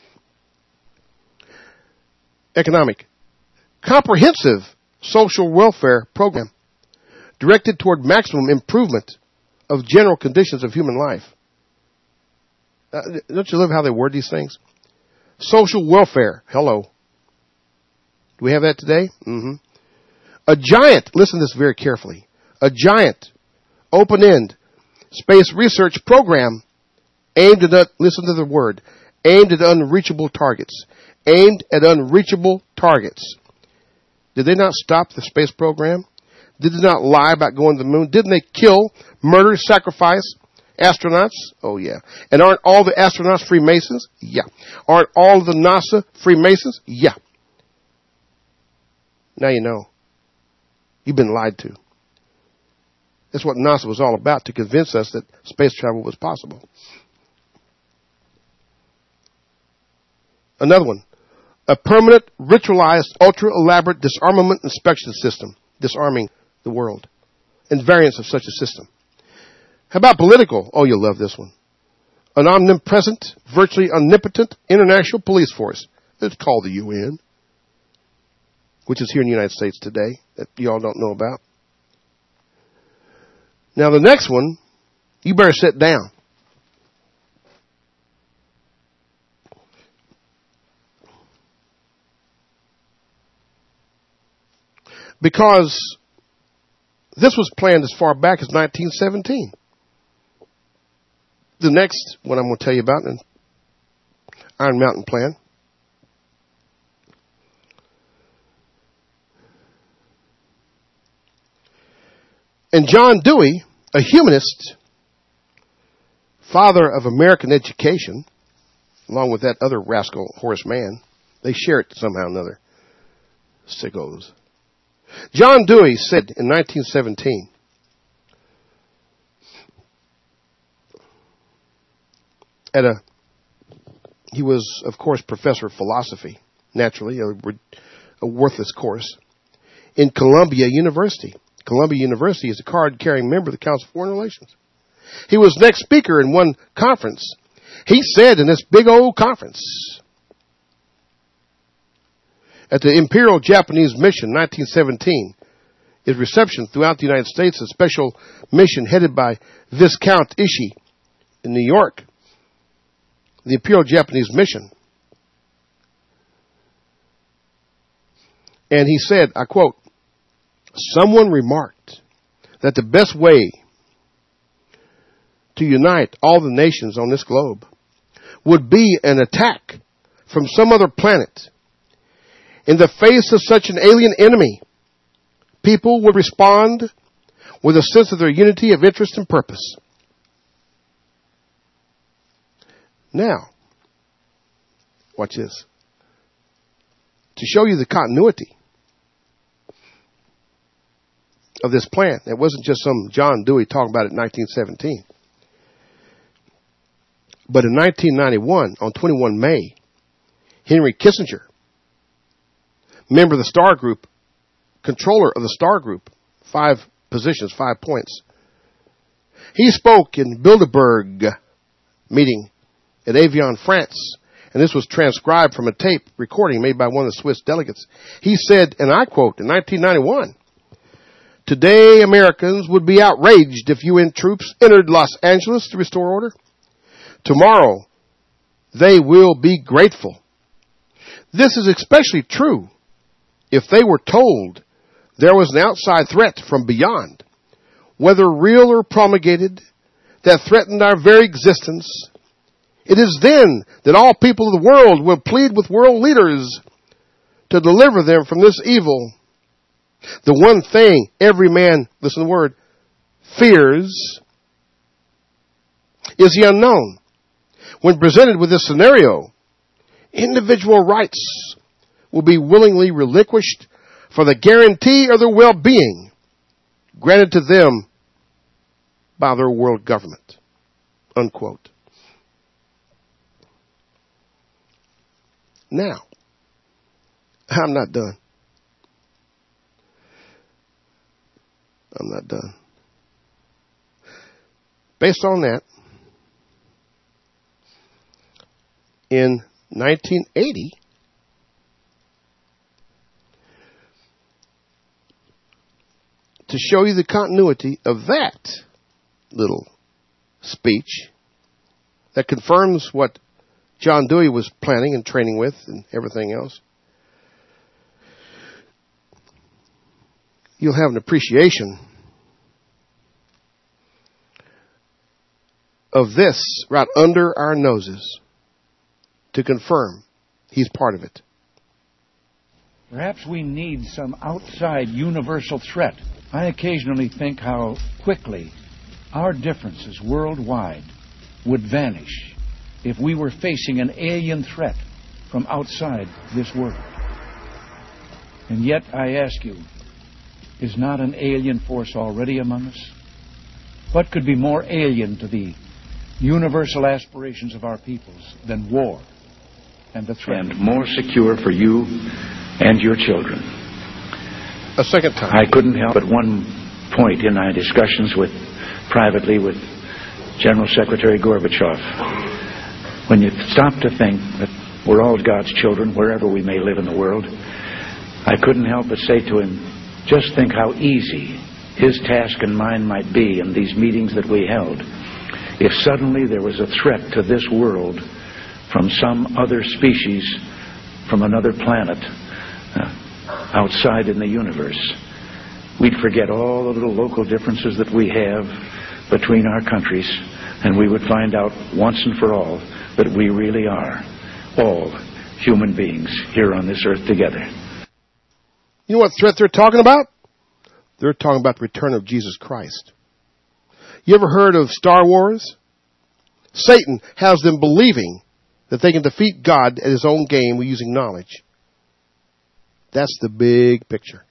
Economic. Comprehensive social welfare program directed toward maximum improvement of general conditions of human life. Uh, don't you love how they word these things? Social welfare. Hello. Do we have that today? Mm-hmm. A giant, listen to this very carefully, a giant, open-end space research program aimed at, listen to the word, aimed at unreachable targets. Aimed at unreachable targets. Did they not stop the space program? Did they not lie about going to the moon? Didn't they kill, murder, sacrifice astronauts? Oh, yeah. And aren't all the astronauts Freemasons? Yeah. Aren't all of the NASA Freemasons? Yeah. Now you know. You've been lied to. That's what NASA was all about, to convince us that space travel was possible. Another one. A permanent, ritualized, ultra-elaborate disarmament inspection system, disarming the world. and variants of such a system. How about political? Oh, you'll love this one. An omnipresent, virtually omnipotent international police force. It's called the U N, which is here in the United States today, that you all don't know about. Now, the next one, you better sit down. Because this was planned as far back as nineteen seventeen. The next one I'm going to tell you about, an Iron Mountain Plan. And John Dewey, a humanist, father of American education, along with that other rascal Horace Mann, they share it somehow or another. Sickos. John Dewey said in nineteen seventeen, at a, he was, of course, professor of philosophy, naturally, a, a worthless course, in Columbia University. Columbia University is a card-carrying member of the Council of Foreign Relations. He was next speaker in one conference. He said in this big old conference, at the Imperial Japanese Mission, nineteen seventeen, his reception throughout the United States, a special mission headed by Viscount Ishii in New York, the Imperial Japanese Mission. And he said, I quote, someone remarked that the best way to unite all the nations on this globe would be an attack from some other planet. In the face of such an alien enemy, people would respond with a sense of their unity of interest and purpose. Now, watch this. To show you the continuity of this plan, it wasn't just some John Dewey talking about it in nineteen seventeen. But in nineteen ninety-one, on twenty-first of May, Henry Kissinger, member of the Star Group, controller of the Star Group, five positions, five points. He spoke in Bilderberg meeting at Avion, France, and this was transcribed from a tape recording made by one of the Swiss delegates. He said, and I quote, in nineteen ninety-one, today Americans would be outraged if U N troops entered Los Angeles to restore order. Tomorrow, they will be grateful. This is especially true if they were told there was an outside threat from beyond, whether real or promulgated, that threatened our very existence. It is then that all people of the world will plead with world leaders to deliver them from this evil. The one thing every man, listen to the word, fears is the unknown. When presented with this scenario, individual rights will be willingly relinquished for the guarantee of their well-being granted to them by their world government. Unquote. Now, I'm not done. I'm not done. Based on that, in nineteen eighty, to show you the continuity of that little speech that confirms what John Dewey was planning and training with and everything else, you'll have an appreciation of this right under our noses to confirm he's part of it. Perhaps we need some outside universal threat. I occasionally think how quickly our differences worldwide would vanish if we were facing an alien threat from outside this world. And yet, I ask you, is not an alien force already among us? What could be more alien to the universal aspirations of our peoples than war and the threat? And more secure for you and your children. A second time. I couldn't help but one point in my discussions with privately with General Secretary Gorbachev. When you stop to think that we're all God's children, wherever we may live in the world, I couldn't help but say to him, just think how easy his task and mine might be in these meetings that we held if suddenly there was a threat to this world from some other species, from another planet, uh, outside in the universe. We'd forget all the little local differences that we have between our countries, and we would find out once and for all that we really are all human beings here on this earth together. You know what threat they're talking about? They're talking about the return of Jesus Christ. You ever heard of Star Wars? Satan has them believing that they can defeat God at his own game using knowledge. That's the big picture.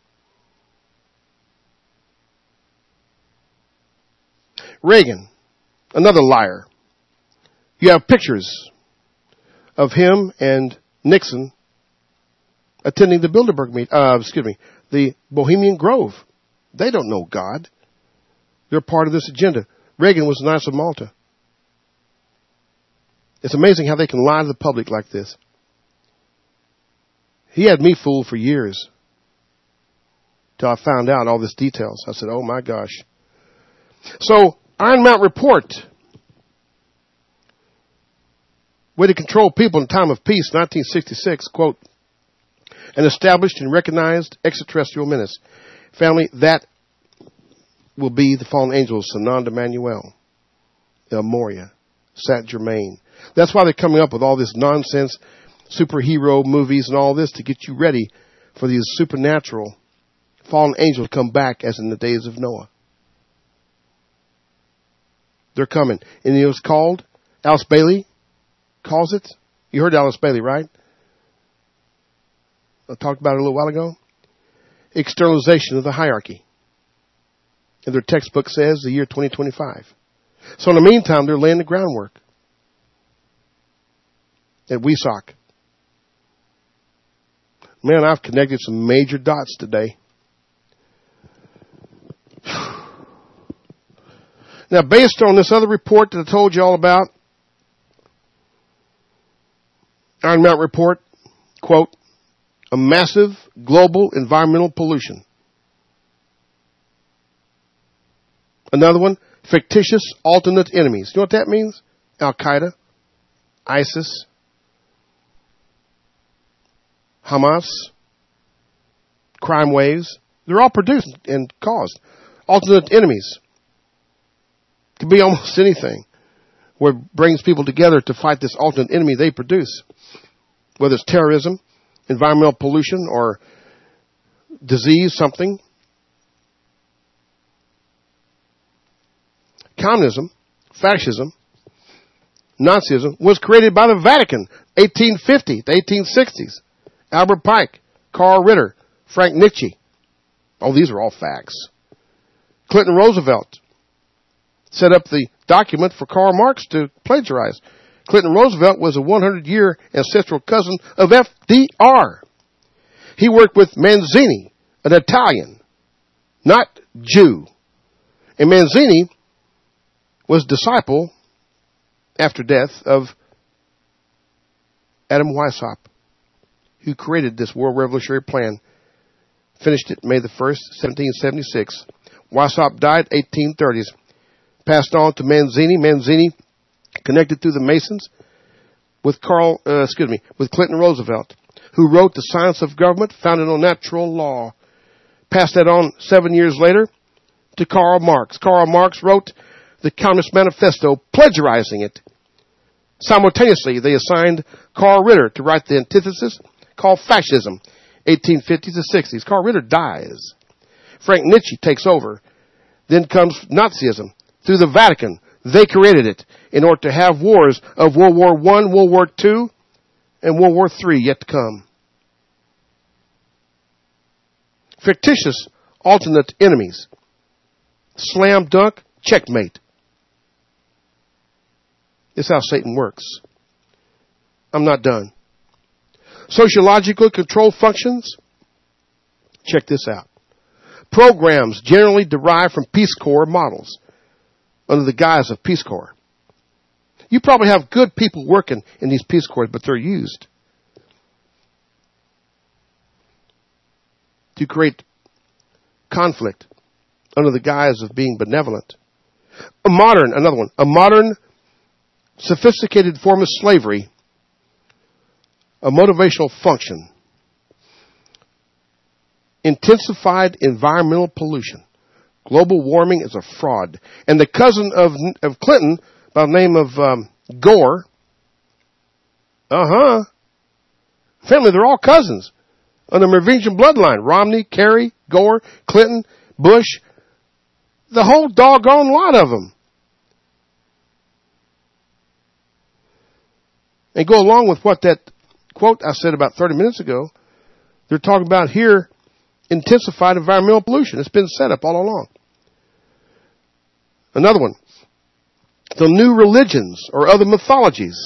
Reagan, another liar. You have pictures of him and Nixon attending the Bilderberg meet, uh, excuse me, the Bohemian Grove. They don't know God. They're part of this agenda. Reagan was nice of Malta. It's amazing how they can lie to the public like this. He had me fooled for years till I found out all these details. I said, oh my gosh. So, Iron Mountain Report. Way to control people in time of peace, nineteen sixty-six, quote, an established and recognized extraterrestrial menace. Family, that will be the fallen angels, Sananda Manuel, El Moria, Saint Germain. That's why they're coming up with all this nonsense, superhero movies and all this to get you ready for these supernatural fallen angels to come back as in the days of Noah. They're coming. And it was called, Alice Bailey calls it. You heard Alice Bailey, right? I talked about it a little while ago. Externalization of the hierarchy. And their textbook says the year twenty twenty-five. So in the meantime, they're laying the groundwork at W E S O C. Man, I've connected some major dots today. Now, based on this other report that I told you all about, Iron Mountain Report, quote, a massive global environmental pollution. Another one, fictitious alternate enemies. You know what that means? Al-Qaeda, ISIS, Hamas, crime waves. They're all produced and caused. Alternate enemies. Could be almost anything where it brings people together to fight this alternate enemy they produce. Whether it's terrorism, environmental pollution, or disease, something. Communism, fascism, Nazism was created by the Vatican, eighteen fifty to eighteen sixties. Albert Pike, Carl Ritter, Frank Nietzsche. Oh, these are all facts. Clinton Roosevelt set up the document for Karl Marx to plagiarize. Clinton Roosevelt was a hundred-year ancestral cousin of F D R. He worked with Manzini, an Italian, not Jew. And Manzini was disciple, after death, of Adam Weishaupt, who created this World Revolutionary Plan. Finished it May the first, seventeen seventy-six. Weishaupt died eighteen thirties. Passed on to Manzini. Manzini connected through the Masons with Carl, uh, excuse me, with Clinton Roosevelt, who wrote The Science of Government, founded on natural law. Passed that on seven years later to Karl Marx. Karl Marx wrote the Communist Manifesto, plagiarizing it. Simultaneously, they assigned Carl Ritter to write the antithesis called fascism, eighteen fifties to sixties. Carl Ritter dies. Frank Nietzsche takes over. Then comes Nazism through the Vatican. They created it in order to have wars of World War One, World War Two, and World War Three yet to come. Fictitious alternate enemies. Slam dunk, checkmate. This is how Satan works. I'm not done. Sociological control functions. Check this out. programs generally derived from Peace Corps models under the guise of Peace Corps. You probably have good people working in these Peace Corps, but they're used to create conflict under the guise of being benevolent. A modern, another one, a modern, sophisticated form of slavery, a motivational function, intensified environmental pollution. Global warming is a fraud. And the cousin of, of Clinton, by the name of um, Gore, uh-huh, family, they're all cousins on the Merovingian bloodline. Romney, Kerry, Gore, Clinton, Bush, the whole doggone lot of them. And go along with what that quote I said about thirty minutes ago. They're talking about here intensified environmental pollution. It's been set up all along. Another one. The new religions or other mythologies.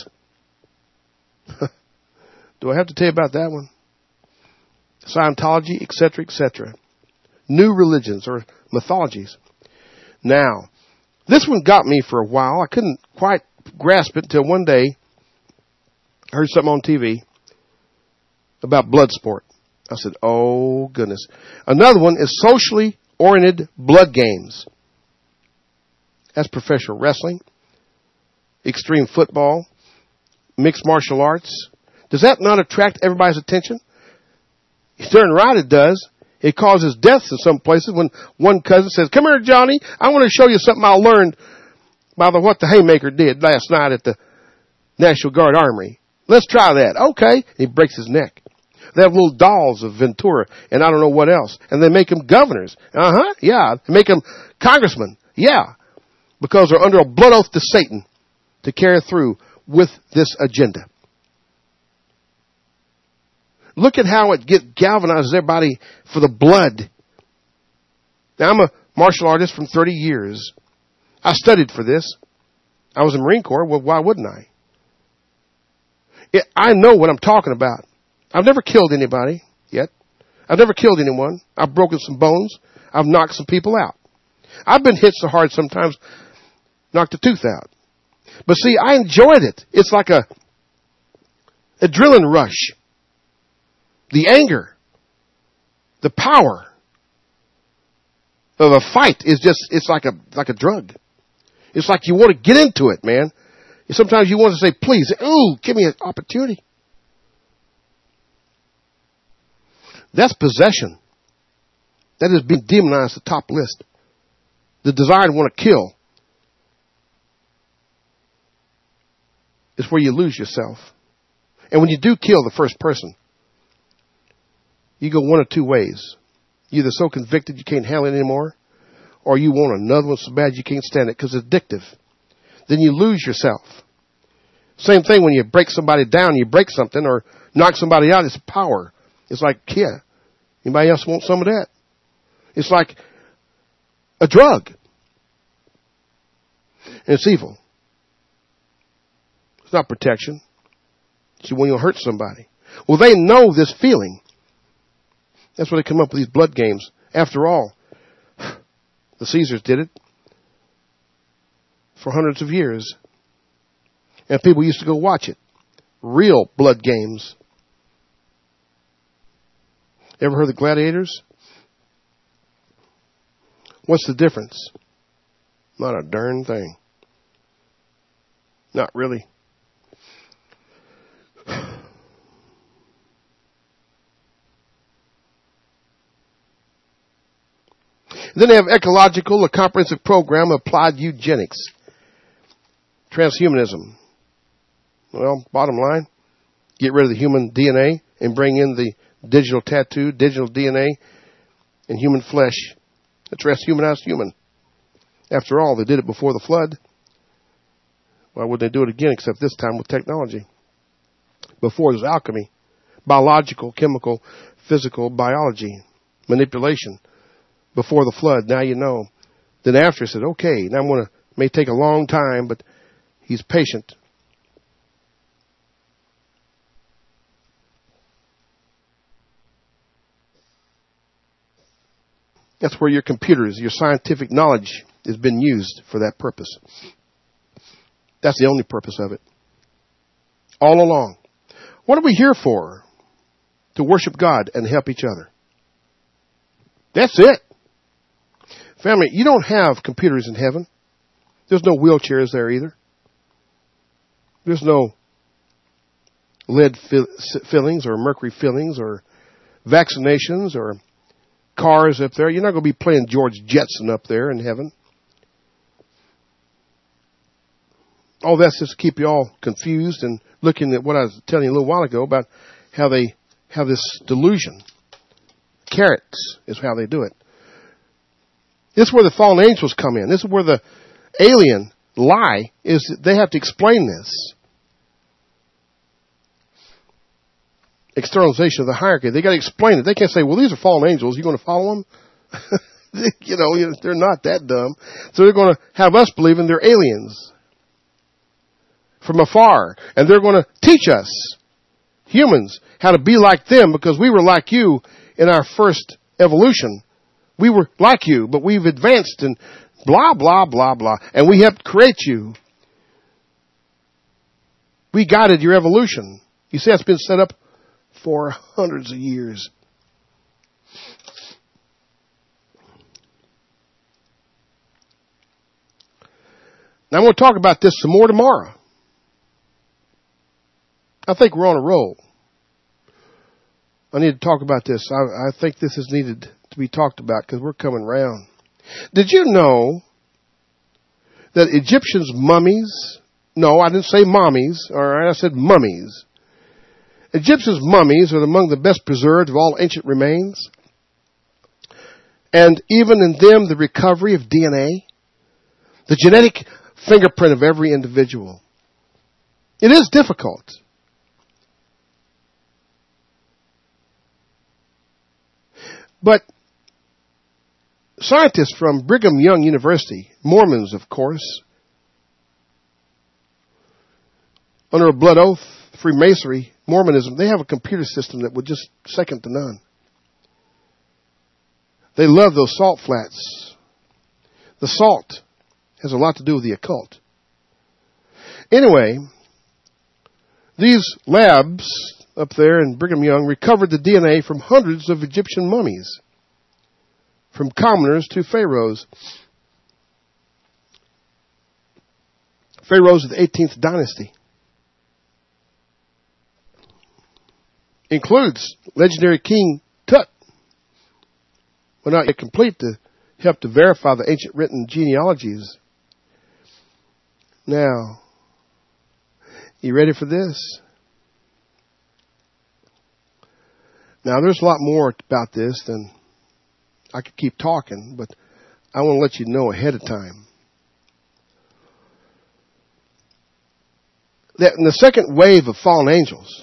Do I have to tell you about that one? Scientology, et cetera, et cetera. New religions or mythologies. Now, this one got me for a while. I couldn't quite grasp it until one day I heard something on T V about blood sport. I said, oh, goodness. Another one is socially oriented blood games. That's professional wrestling, extreme football, mixed martial arts. Does that not attract everybody's attention? You're darn right it does. It causes deaths in some places when one cousin says, come here, Johnny, I want to show you something I learned by the, what the Haymaker did last night at the National Guard Armory. Let's try that. Okay. And he breaks his neck. They have little dolls of Ventura and I don't know what else. And they make them governors. Uh-huh. Yeah. They make them congressmen. Yeah. Because they're under a blood oath to Satan to carry through with this agenda. Look at how it get galvanizes everybody for the blood. Now, I'm a martial artist from thirty years. I studied for this. I was in the Marine Corps. Well, why wouldn't I? It, I know what I'm talking about. I've never killed anybody yet. I've never killed anyone. I've broken some bones. I've knocked some people out. I've been hit so hard sometimes, knocked a tooth out. But see, I enjoyed it. It's like a adrenaline rush. The anger, the power of a fight is just, it's like a, like a drug. It's like you want to get into it, man. Sometimes you want to say, please, ooh, give me an opportunity. That's possession. That is being demonized at the top list. The desire to want to kill is where you lose yourself. And when you do kill the first person, you go one of two ways. You're either so convicted you can't handle it anymore, or you want another one so bad you can't stand it because it's addictive. Then you lose yourself. Same thing when you break somebody down, you break something, or knock somebody out, it's power. It's like, yeah, anybody else want some of that? It's like a drug. And it's evil. It's not protection. See, when you hurt somebody. Well, they know this feeling. That's why they come up with these blood games. After all, the Caesars did it for hundreds of years. And people used to go watch it. Real blood games. Ever heard of the gladiators? What's the difference? Not a darn thing. Not really. Then they have ecological, a comprehensive program of applied eugenics. Transhumanism. Well, bottom line, get rid of the human D N A and bring in the digital tattoo, digital D N A, and human flesh. A transhumanized human. After all, they did it before the flood. Why would they do it again except this time with technology? Before it was alchemy, biological, chemical, physical, biology, manipulation. Before the flood, now you know. Then after he said, okay, now I'm going to, may take a long time, but he's patient. That's where your computers, your scientific knowledge has been used for that purpose. That's the only purpose of it. All along. What are we here for? To worship God and help each other. That's it. Family, you don't have computers in heaven. There's no wheelchairs there either. There's no lead fillings or mercury fillings or vaccinations or cars up there. You're not going to be playing George Jetson up there in heaven. All that's just to keep you all confused and looking at what I was telling you a little while ago about how they have this delusion. Carrots is how they do it. This is where the fallen angels come in. This is where the alien lie is. That they have to explain this. Externalization of the hierarchy. They got to explain it. They can't say, well, these are fallen angels. You're going to follow them? you know, they're not that dumb. So they're going to have us believing they're aliens from afar. And they're going to teach us, humans, how to be like them because we were like you in our first evolution. We were like you, but we've advanced and blah, blah, blah, blah. And we helped create you. We guided your evolution. You see, that's been set up for hundreds of years. Now I'm going to talk about this some more tomorrow. I think we're on a roll. I need to talk about this. I, I think this is needed to be talked about because we're coming round. Did you know that Egyptians' mummies, no, I didn't say mommies, all right, I said mummies. Egyptians' mummies are among the best preserved of all ancient remains. And even in them, the recovery of D N A, the genetic fingerprint of every individual. It is difficult. But scientists from Brigham Young University, Mormons, of course, under a blood oath, Freemasonry, Mormonism, they have a computer system that would just second to none. They love those salt flats. The salt has a lot to do with the occult. Anyway, these labs up there in Brigham Young recovered the D N A from hundreds of Egyptian mummies, from commoners to pharaohs. Pharaohs of the eighteenth dynasty. Includes legendary King Tut. But not yet complete to help to verify the ancient written genealogies. Now, you ready for this? Now, there's a lot more about this than I could keep talking, but I want to let you know ahead of time. That in the second wave of fallen angels,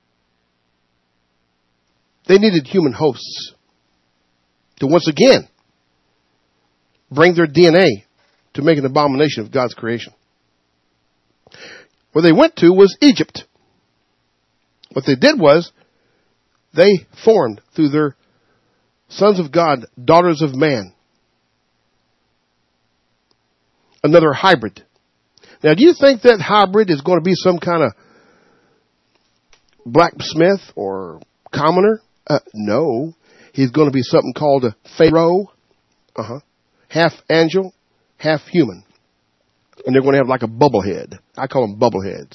they needed human hosts to once again bring their D N A to make an abomination of God's creation. Where they went to was Egypt. What they did was they formed through their sons of God, daughters of man, another hybrid. Now, do you think that hybrid is going to be some kind of blacksmith or commoner? Uh, no. He's going to be something called a pharaoh. Uh-huh. Half angel, half human. And they're going to have like a bubblehead. I call them bubbleheads.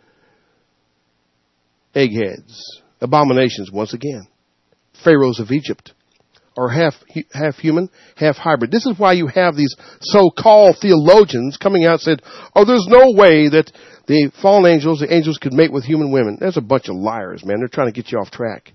Eggheads. Abominations once again. Pharaohs of Egypt are half half human, half hybrid. This is why you have these so-called theologians coming out and said, oh, there's no way that the fallen angels, the angels could mate with human women. There's a bunch of liars, man. They're trying to get you off track.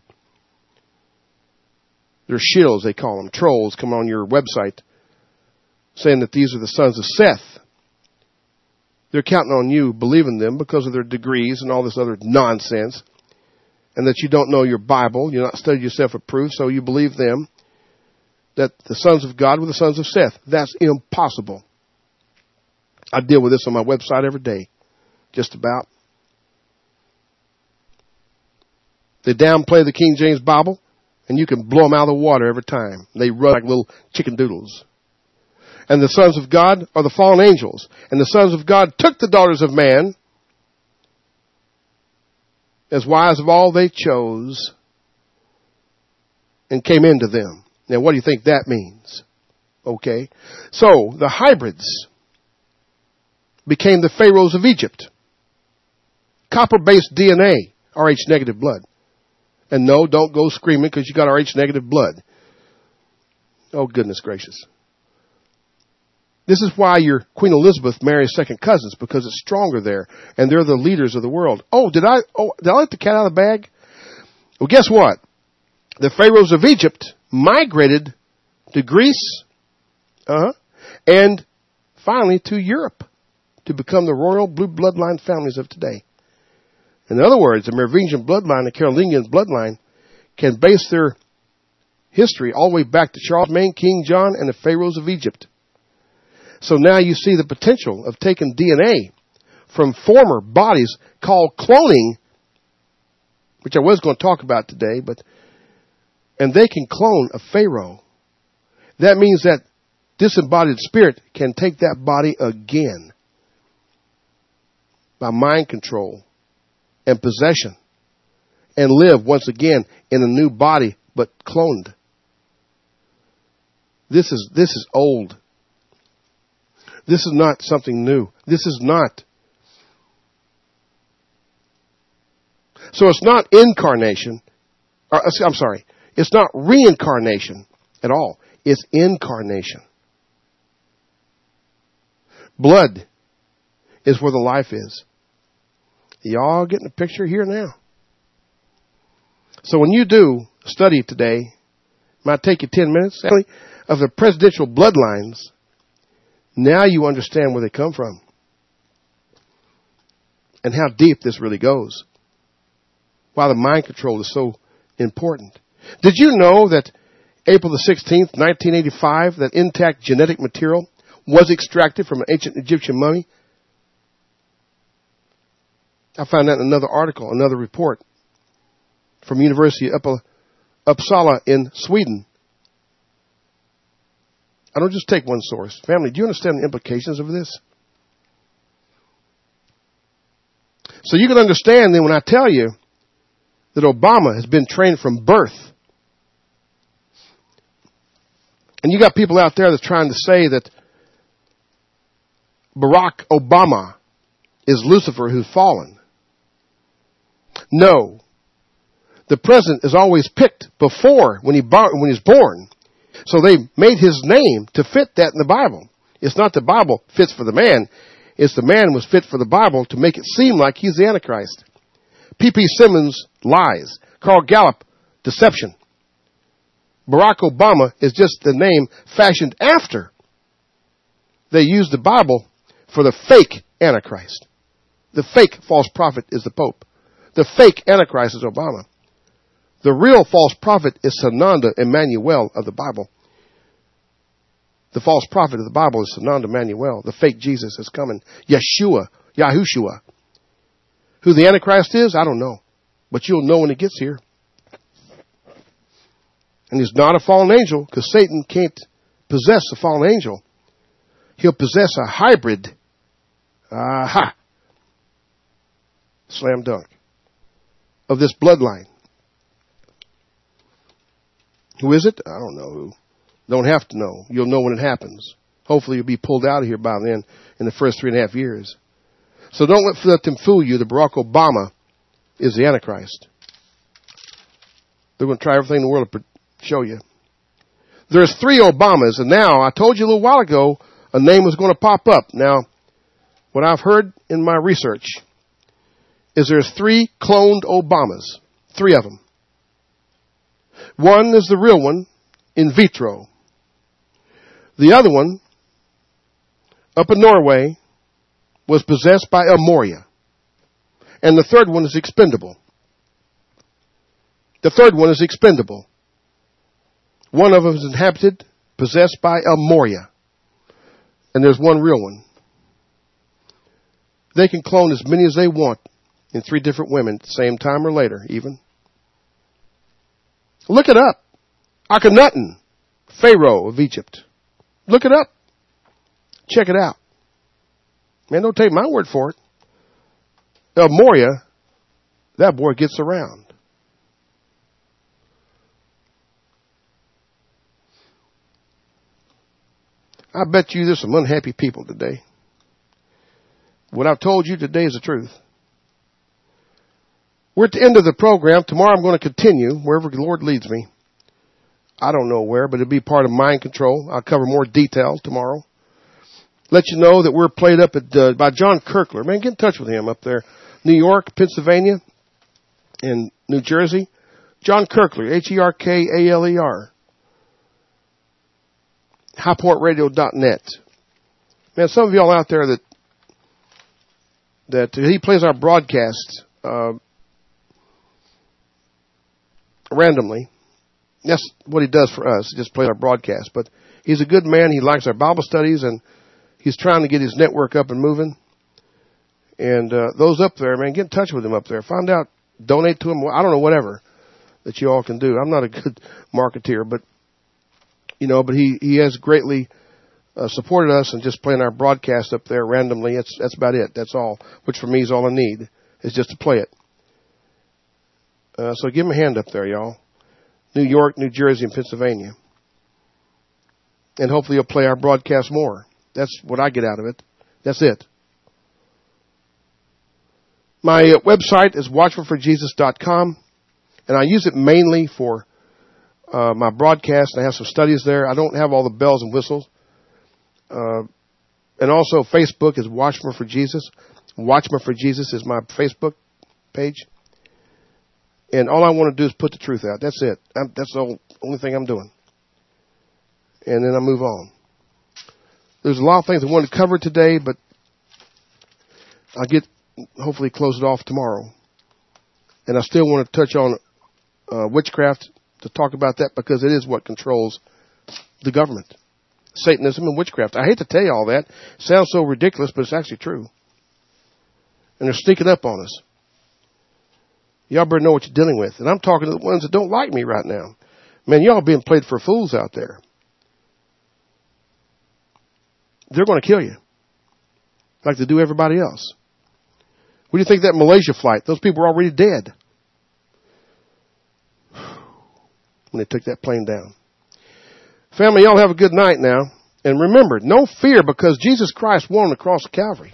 They're shills, they call them, trolls, come on your website saying that these are the sons of Seth. They're counting on you believing them because of their degrees and all this other nonsense, and that you don't know your Bible, you're not studied yourself approved, so you believe them, that the sons of God were the sons of Seth. That's impossible. I deal with this on my website every day, just about. They downplay the King James Bible And you can blow them out of the water every time. They run like little chicken doodles. And the sons of God are the fallen angels. And the sons of God took the daughters of man, as wives of all they chose, and came into them. Now, what do you think that means? Okay. So, the hybrids became the pharaohs of Egypt. Copper-based D N A, R H negative blood. And no, don't go screaming because you got R H negative blood. Oh, goodness gracious. This is why your Queen Elizabeth marries second cousins, because it's stronger there, and they're the leaders of the world. Oh, did I, oh, did I let the cat out of the bag? Well, guess what? The pharaohs of Egypt migrated to Greece, uh-huh, and finally to Europe to become the royal blue bloodline families of today. In other words, the Merovingian bloodline, the Carolingian bloodline, can base their history all the way back to Charlemagne, King John, and the pharaohs of Egypt. So now you see the potential of taking D N A from former bodies called cloning, which I was going to talk about today, but and they can clone a pharaoh. That means that disembodied spirit can take that body again by mind control and possession and live once again in a new body, but cloned. This is, this is old. This is not something new. This is not. So it's not incarnation. Or, I'm sorry. It's not reincarnation at all. It's incarnation. Blood is where the life is. Y'all getting a picture here now? So when you do study today, it might take you ten minutes, actually, of the presidential bloodlines. Now you understand where they come from and how deep this really goes. Why the mind control is so important. Did you know that April the sixteenth, nineteen eighty-five, that intact genetic material was extracted from an ancient Egyptian mummy? I found that in another article, another report from University of Uppsala in Sweden. I don't just take one source. Family, do you understand the implications of this? So you can understand then when I tell you that Obama has been trained from birth. And you got people out there that's trying to say that Barack Obama is Lucifer who's fallen. No. The president is always picked before when he when he's born. So they made his name to fit that in the Bible. It's not the Bible fits for the man. It's the man was fit for the Bible to make it seem like he's the Antichrist. P P Simmons, lies. Carl Gallup, deception. Barack Obama is just the name fashioned after they used the Bible for the fake Antichrist. The fake false prophet is the Pope. The fake Antichrist is Obama. The real false prophet is Sananda Emmanuel of the Bible. The false prophet of the Bible is Sananda Emmanuel. The fake Jesus is coming. Yeshua, Yahushua. Who the Antichrist is, I don't know. But you'll know when it gets here. And he's not a fallen angel because Satan can't possess a fallen angel. He'll possess a hybrid. Aha. Slam dunk. Of this bloodline. Who is it? I don't know who. Don't have to know. You'll know when it happens. Hopefully you'll be pulled out of here by then in the first three and a half years. So don't let, let them fool you that Barack Obama is the Antichrist. They're going to try everything in the world to show you. There's three Obamas, and now, I told you a little while ago, a name was going to pop up. Now, what I've heard in my research is there's three cloned Obamas. Three of them. One is the real one, in vitro. The other one, up in Norway, was possessed by a Moria. And the third one is expendable. The third one is expendable. One of them is inhabited, possessed by a Moria. And there's one real one. They can clone as many as they want in three different women at the same time or later, even. Look it up. Akhenaten, Pharaoh of Egypt. Look it up. Check it out. Man, don't take my word for it. El Moria, that boy gets around. I bet you there's some unhappy people today. What I've told you today is the truth. We're at the end of the program. Tomorrow I'm going to continue wherever the Lord leads me. I don't know where, but it'll be part of Mind Control. I'll cover more details tomorrow. Let you know that we're played up at uh, by John Kirkler. Man, get in touch with him up there. New York, Pennsylvania, and New Jersey. John Kirkler, H E R K A L E R. high point radio dot net. Man, some of y'all out there that that he plays our broadcast uh, randomly. That's what he does for us. He just plays our broadcast. But he's a good man. He likes our Bible studies, and he's trying to get his network up and moving. And uh, those up there, man, get in touch with him up there. Find out, donate to him. I don't know, whatever that you all can do. I'm not a good marketeer, but you know, but he he has greatly uh, supported us and just playing our broadcast up there randomly. That's that's about it. That's all. Which for me is all I need is just to play it. Uh, so give him a hand up there, y'all. New York, New Jersey, and Pennsylvania. And hopefully you'll play our broadcast more. That's what I get out of it. That's it. My uh, website is watchful for jesus dot com, and I use it mainly for uh, my broadcast, and I have some studies there. I don't have all the bells and whistles. Uh, and also Facebook is Watchman for Jesus. Watchman for Jesus is my Facebook page. And all I want to do is put the truth out. That's it. I'm, that's the only thing I'm doing. And then I move on. There's a lot of things I wanted to cover today, but I'll get, hopefully close it off tomorrow. And I still want to touch on uh, witchcraft, to talk about that, because it is what controls the government. Satanism and witchcraft. I hate to tell you all that. It sounds so ridiculous, but it's actually true. And they're sneaking up on us. Y'all better know what you're dealing with. And I'm talking to the ones that don't like me right now. Man, y'all being played for fools out there. They're going to kill you. Like they do everybody else. What do you think that Malaysia flight? Those people were already dead. When they took that plane down. Family, y'all have a good night now. And remember, no fear, because Jesus Christ won on the cross of Calvary.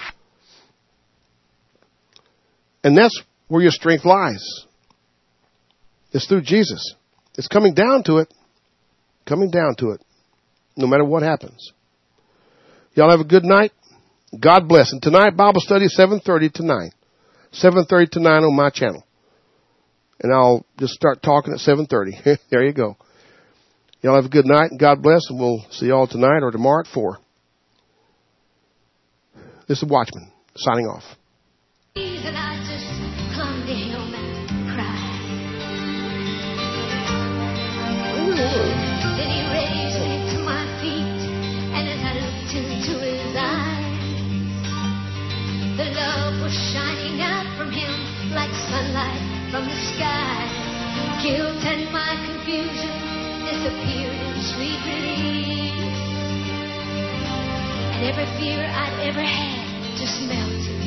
And that's where your strength lies. It's through Jesus. It's coming down to it. Coming down to it. No matter what happens. Y'all have a good night. God bless. And tonight, Bible study, seven thirty to nine. seven thirty to nine on my channel. And I'll just start talking at seven thirty. There you go. Y'all have a good night, and God bless, and we'll see y'all tonight or tomorrow at four. This is Watchman, signing off. And I just clung to him and cried. Then he raised me to my feet, and as I looked into his eyes, the love was shining out from him like sunlight from the sky. Guilt and my confusion disappeared in sweet relief, and every fear I'd ever had just melted